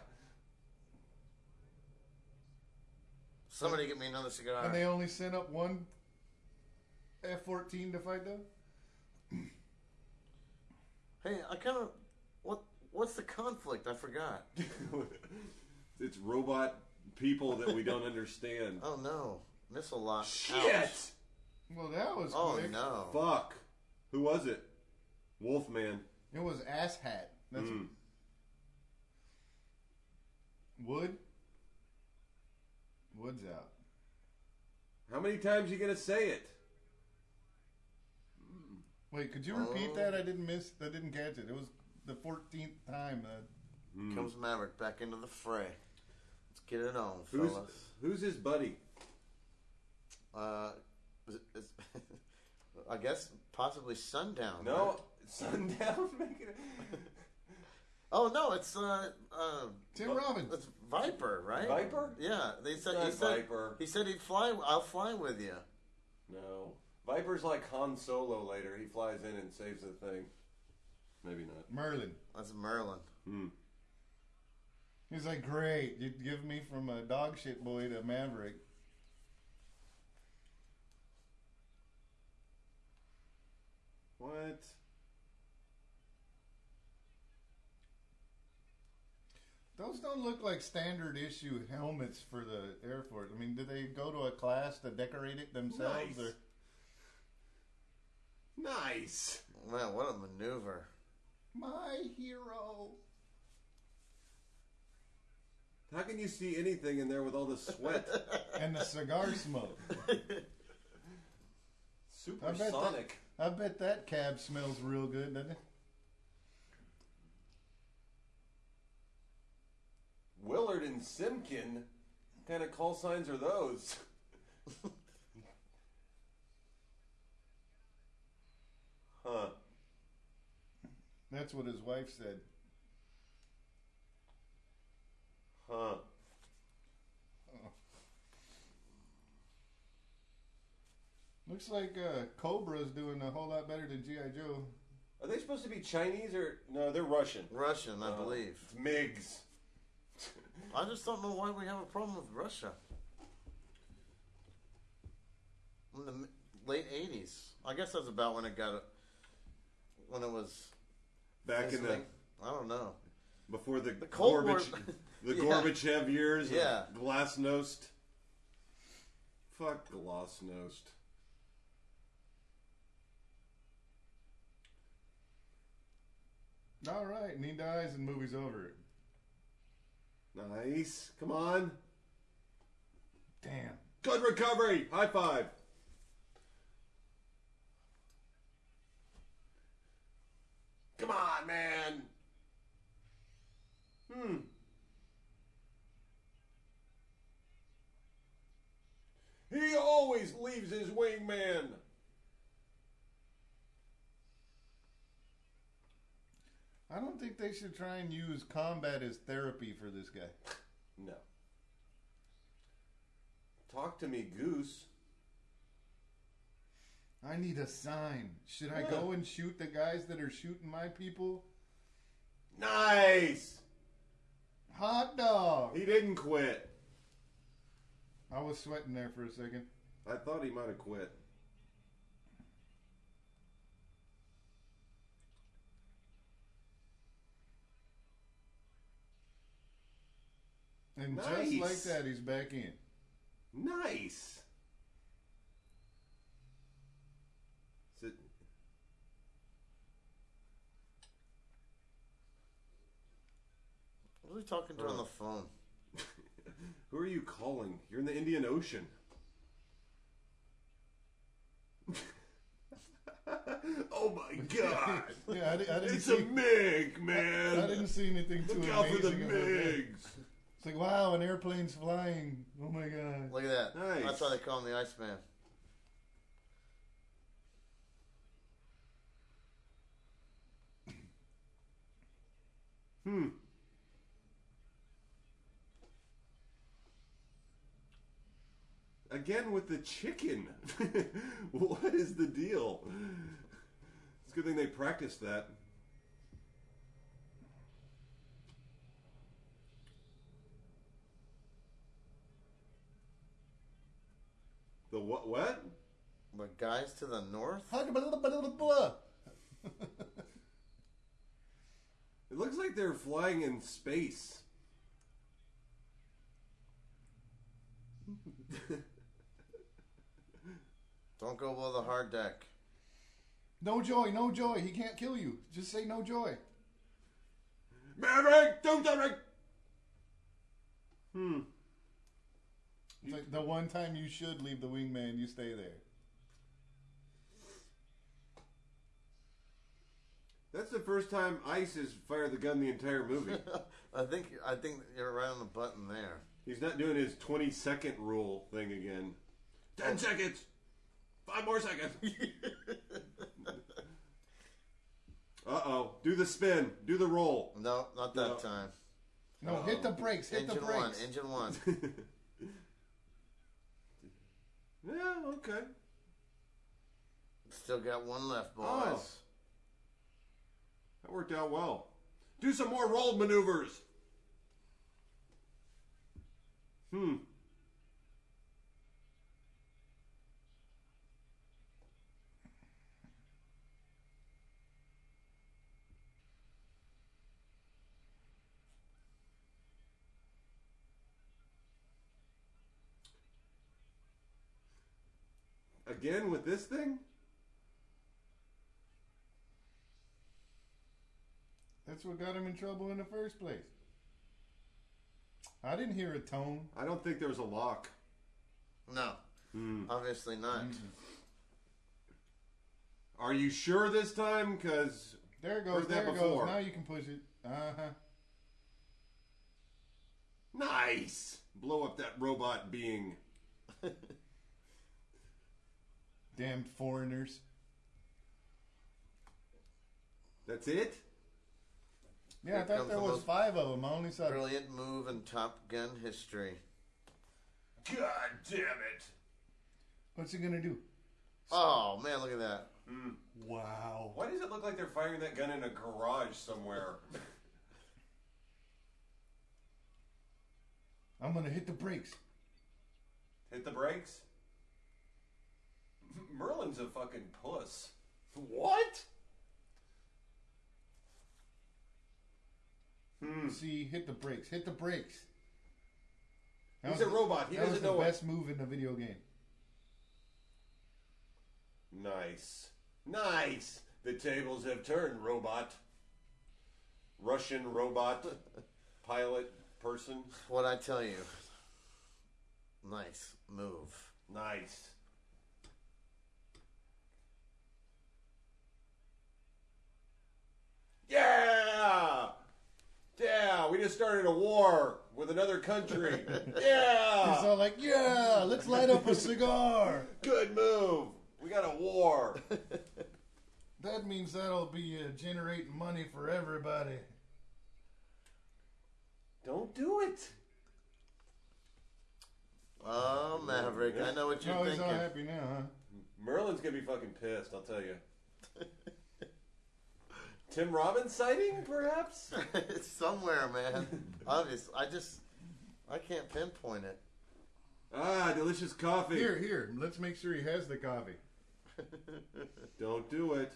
Somebody get me another cigar. And they only sent up one F fourteen to fight them? Hey, I kind of what? What's the conflict? I forgot. It's robot people that we don't understand. Oh no, missile lock. Shit! Ouch. Well, that was Oh quick. no. Fuck. Who was it? Wolfman. It was Ass Hat. That's Mm. Wood. Wood's out. How many times you gonna say it? Wait, could you repeat Oh. that? I didn't miss. I didn't catch it. It was the fourteenth time. Uh, Mm. Comes Maverick back into the fray. Let's get it on, Who's fellas. who's his buddy? Uh, is, is, I guess possibly Sundown. No, right? Sundown. Making it. Oh no, it's uh, uh, Tim Oh, Robbins. it's Viper, right? Viper? Yeah, they said Not he said Viper. he said he'd fly. I'll fly with you. No, Viper's like Han Solo. Later, he flies in and saves the thing. Maybe not. Merlin. That's Merlin. Hmm. He's like, great. You'd give me from a dog shit boy to Maverick. What? Those don't look like standard issue helmets for the Air Force. I mean, did they go to a class to decorate it themselves? Nice. Or Nice. Man, what a maneuver! my hero? How can you see anything in there with all the sweat? And the cigar smoke. I bet Supersonic. I bet that cab smells real good, doesn't it? Willard and Simkin. What kind of call signs are those? Huh. That's what his wife said. Huh. Looks like uh, Cobra's doing a whole lot better than G I. Joe. Are they supposed to be Chinese or no? They're Russian. Russian, I Uh, believe. It's MiGs. I just don't know why we have a problem with Russia. In the m- late eighties, I guess that's about when it got it. When it was Back in the fizzling. I don't know. before the, The Cold War- Gorbach, the Yeah. Gorbachev years. Yeah. Of Glasnost. Fuck Glasnost. All right, and he dies and movie's over. Nice. Come on. Damn. Good recovery. High five. Come on, man. Hmm. He always leaves his wingman. I don't think they should try and use combat as therapy for this guy. No. Talk to me, Goose. I need a sign. Should I Yeah. go and shoot the guys that are shooting my people? Nice. Hot dog. He didn't quit. I was sweating there for a second. I thought he might have quit. And just Nice. like that, he's back in. Nice. Sit. What are we talking to on the phone? Who are you calling? You're in the Indian Ocean. Oh my god! Yeah, I, di- I didn't It's see. a MiG, man! I didn't see anything too Look out for the amazing about that. MiGs! It's like, wow, an airplane's flying. Oh my god. Look at that. Nice. That's why they call him the Iceman. Hmm. Again with the chicken. What is the deal? It's a good thing they practiced that. The what? What? But guys to the north? It looks like they're flying in space. Don't go below the hard deck. No joy, no joy. He can't kill you. Just say no joy. Maverick, don't Maverick. Hmm. It's like the one time you should leave the wingman, you stay there. That's the first time Ice has fired the gun the entire movie. I think I think you're right on the button there. He's not doing his twenty second rule thing again. Ten seconds. Five more seconds. Uh oh. Do the spin. Do the roll. No, not that No. time. No, Uh-oh. hit the brakes. Hit Engine the brakes. one. Engine one. Yeah, okay. Still got one left, boys. Oh. That worked out well. Do some more roll maneuvers. Hmm. Again with this thing? That's what got him in trouble in the first place. I didn't hear a tone. I don't think there was a lock. No, Hmm. obviously not. Are you sure this time? Because There it goes. Heard that There it before. goes. Now you can push it. Uh huh. nice. Blow up that robot being. Damned foreigners. That's it? Yeah, I Here thought comes there the was most five of them. I only saw. Brilliant move in Top Gun history. God damn it. What's he gonna do? Oh man, look at that. Mm. Wow. Why does it look like they're firing that gun in a garage somewhere? I'm gonna hit the brakes. Hit the brakes? Merlin's a fucking puss. What? Hmm. See, hit the brakes. Hit the brakes. That He's was a the- robot. He that was doesn't the know what. best move in the video game. Nice. Nice. The tables have turned, robot. Russian robot. Pilot person. What I tell you. Nice move. Nice. Yeah! Yeah, we just started a war with another country. Yeah! It's all like, yeah, let's light up a cigar. Good move. We got a war. That means that'll be uh, generating money for everybody. Don't do it. Oh, Maverick, I know what you're Oh, he's all thinking. happy now, huh? Merlin's gonna be fucking pissed, I'll tell you. Tim Robbins sighting, perhaps? It's somewhere, man. Obvious. I just, I can't pinpoint it. Ah, delicious coffee. Here, here. Let's make sure he has the coffee. Don't do it.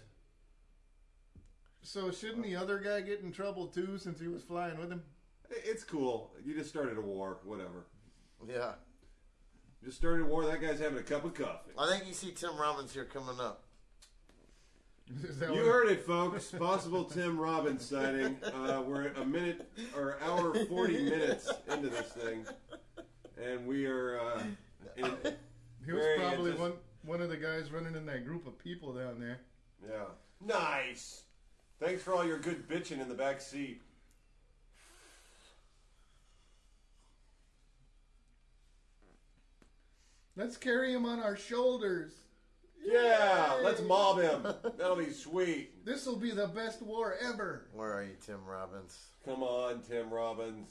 So shouldn't the other guy get in trouble too, since he was flying with him? It's cool. You just started a war. Whatever. Yeah. Just started a war. That guy's having a cup of coffee. I think you see Tim Robbins here coming up. Is that You what- heard it, folks. Possible Tim Robbins sighting. Uh, we're a minute or hour forty minutes into this thing. and we are. Uh, in, He was Very probably antici- one one of the guys running in that group of people down there. yeah, nice. Thanks for all your good bitching in the back seat. Let's carry him on our shoulders. Yeah, Yay! let's mob him. That'll be sweet. This will be the best war ever. Where are you, Tim Robbins? Come on, Tim Robbins.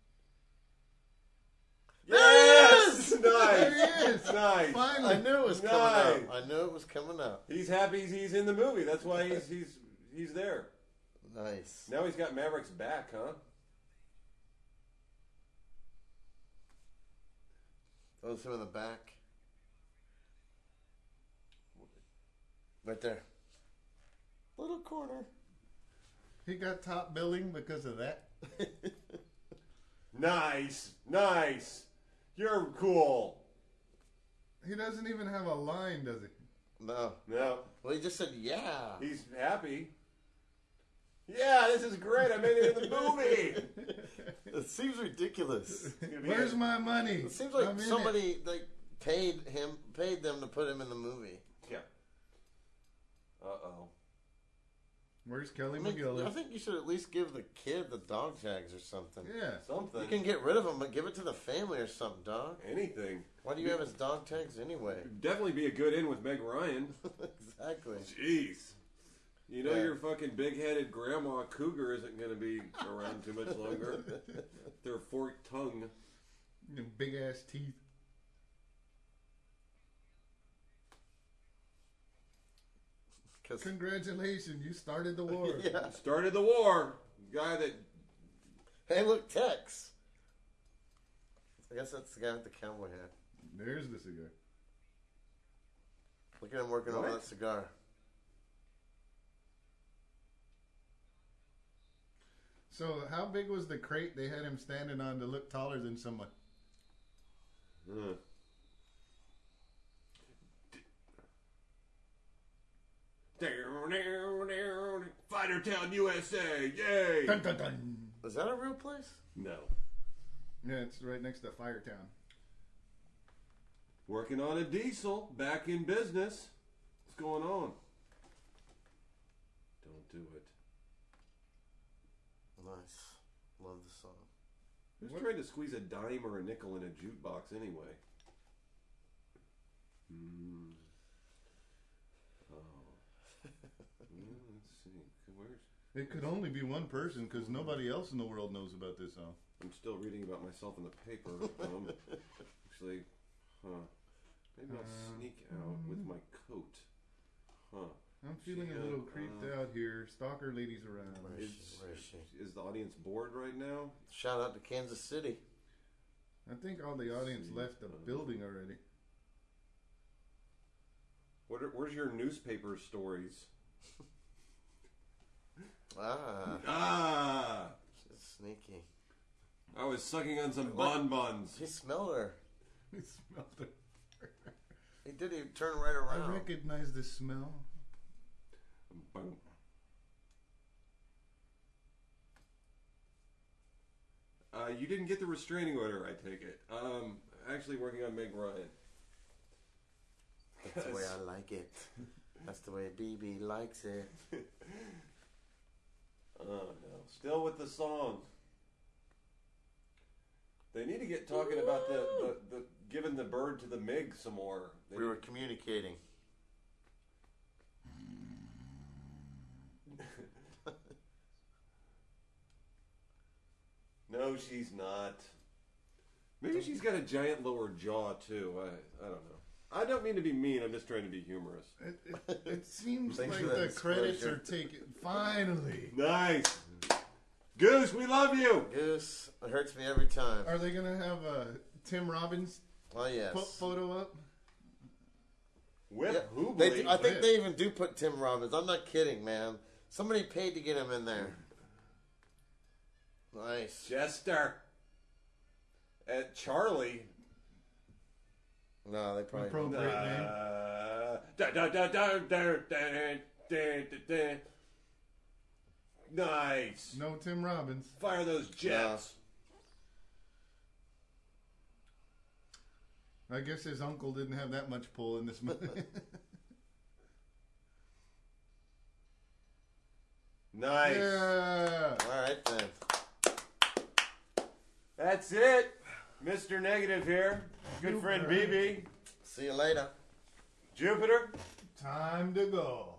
Yes! Nice. There he is. Nice. Finally. I knew it was coming Nice. up. I knew it was coming up. He's happy he's in the movie. That's why he's he's he's there. Nice. Now he's got Maverick's back, huh? That was him in the back. Right there. Little corner. He got top billing because of that. Nice. Nice. You're cool. He doesn't even have a line, does he? No. No. Well, he just said, yeah. He's happy. Yeah, this is great. I made it in the movie. It seems ridiculous. It's gonna be Where's a- my money? It seems like I'm in it. somebody like paid him, paid them to put him in the movie. Yeah. Uh-oh. Where's Kelly I, mean, McGillis? I think you should at least give the kid the dog tags or something. Yeah. Something. You can get rid of them, but give it to the family or something, dog. Anything. Why do you have his dog tags anyway? Definitely be a good in with Meg Ryan. Exactly. Jeez. You know Yeah. your fucking big-headed grandma cougar isn't going to be around too much longer. Their forked tongue. Big ass teeth. Cause, Congratulations, you started the war. yeah. Started the war. Guy that... Hey, look, Tex. I guess that's the guy with the cowboy hat. There's the cigar. Look at him working over What? that cigar. So, how big was the crate they had him standing on to look taller than someone? Uh. Fightertown, U S A, yay! Dun, dun, dun. Is that a real place? No. Yeah, it's right next to Firetown. Working on a diesel, back in business. What's going on? Don't do it. Nice. Love the song. Who's What- trying to squeeze a dime or a nickel in a jukebox anyway? Hmm. Oh. Hmm, let's see. Where's... It could only be one person because nobody else in the world knows about this song. I'm still reading about myself in the paper. Um, actually, huh. Maybe I'll Uh, sneak out with my coat. Huh. I'm feeling a Yeah, little creeped uh, out here. Stalker ladies around. Where is Is, she? Where is she? is the audience bored right now? Shout out to Kansas City. I think all the audience left the building already. What are, where's your newspaper stories? Ah, Ah! she's sneaky. I was sucking on some bonbons. He smelled her. He smelled it. He did. He turned right I around. recognize the smell. Boom. Uh, you didn't get the restraining order, I take it. Um, actually working on Meg Ryan. That's the way I like it. That's the way B B likes it. Oh no. Still with the song. They need to get talking about the, the, the giving the bird to the Mig some more. They We were communicating. No, she's not. Maybe she's got a giant lower jaw too. I I don't know. I don't mean to be mean. I'm just trying to be humorous. It, it, it seems Thanks like for that the credits disclosure. are taken. Finally. Nice, Goose. We love you. Goose, it hurts me every time. Are they going to have uh, Tim Robbins Oh yes. put photo up? Whip Yeah, Hoobly. they do- I think Whip. they even do put Tim Robbins. I'm not kidding, man. Somebody paid to get him in there. Nice. Jester. At Charlie. No, they probably. Appropriate name. Uh, da, da, da, da, da, da, da, da, da. Nice. No Tim Robbins. Fire those jets. I guess his uncle didn't have that much pull in this movie. Nice. Yeah. All right then. That's it. Mister Negative here. Good friend B B. See you later. Jupiter. Time to go.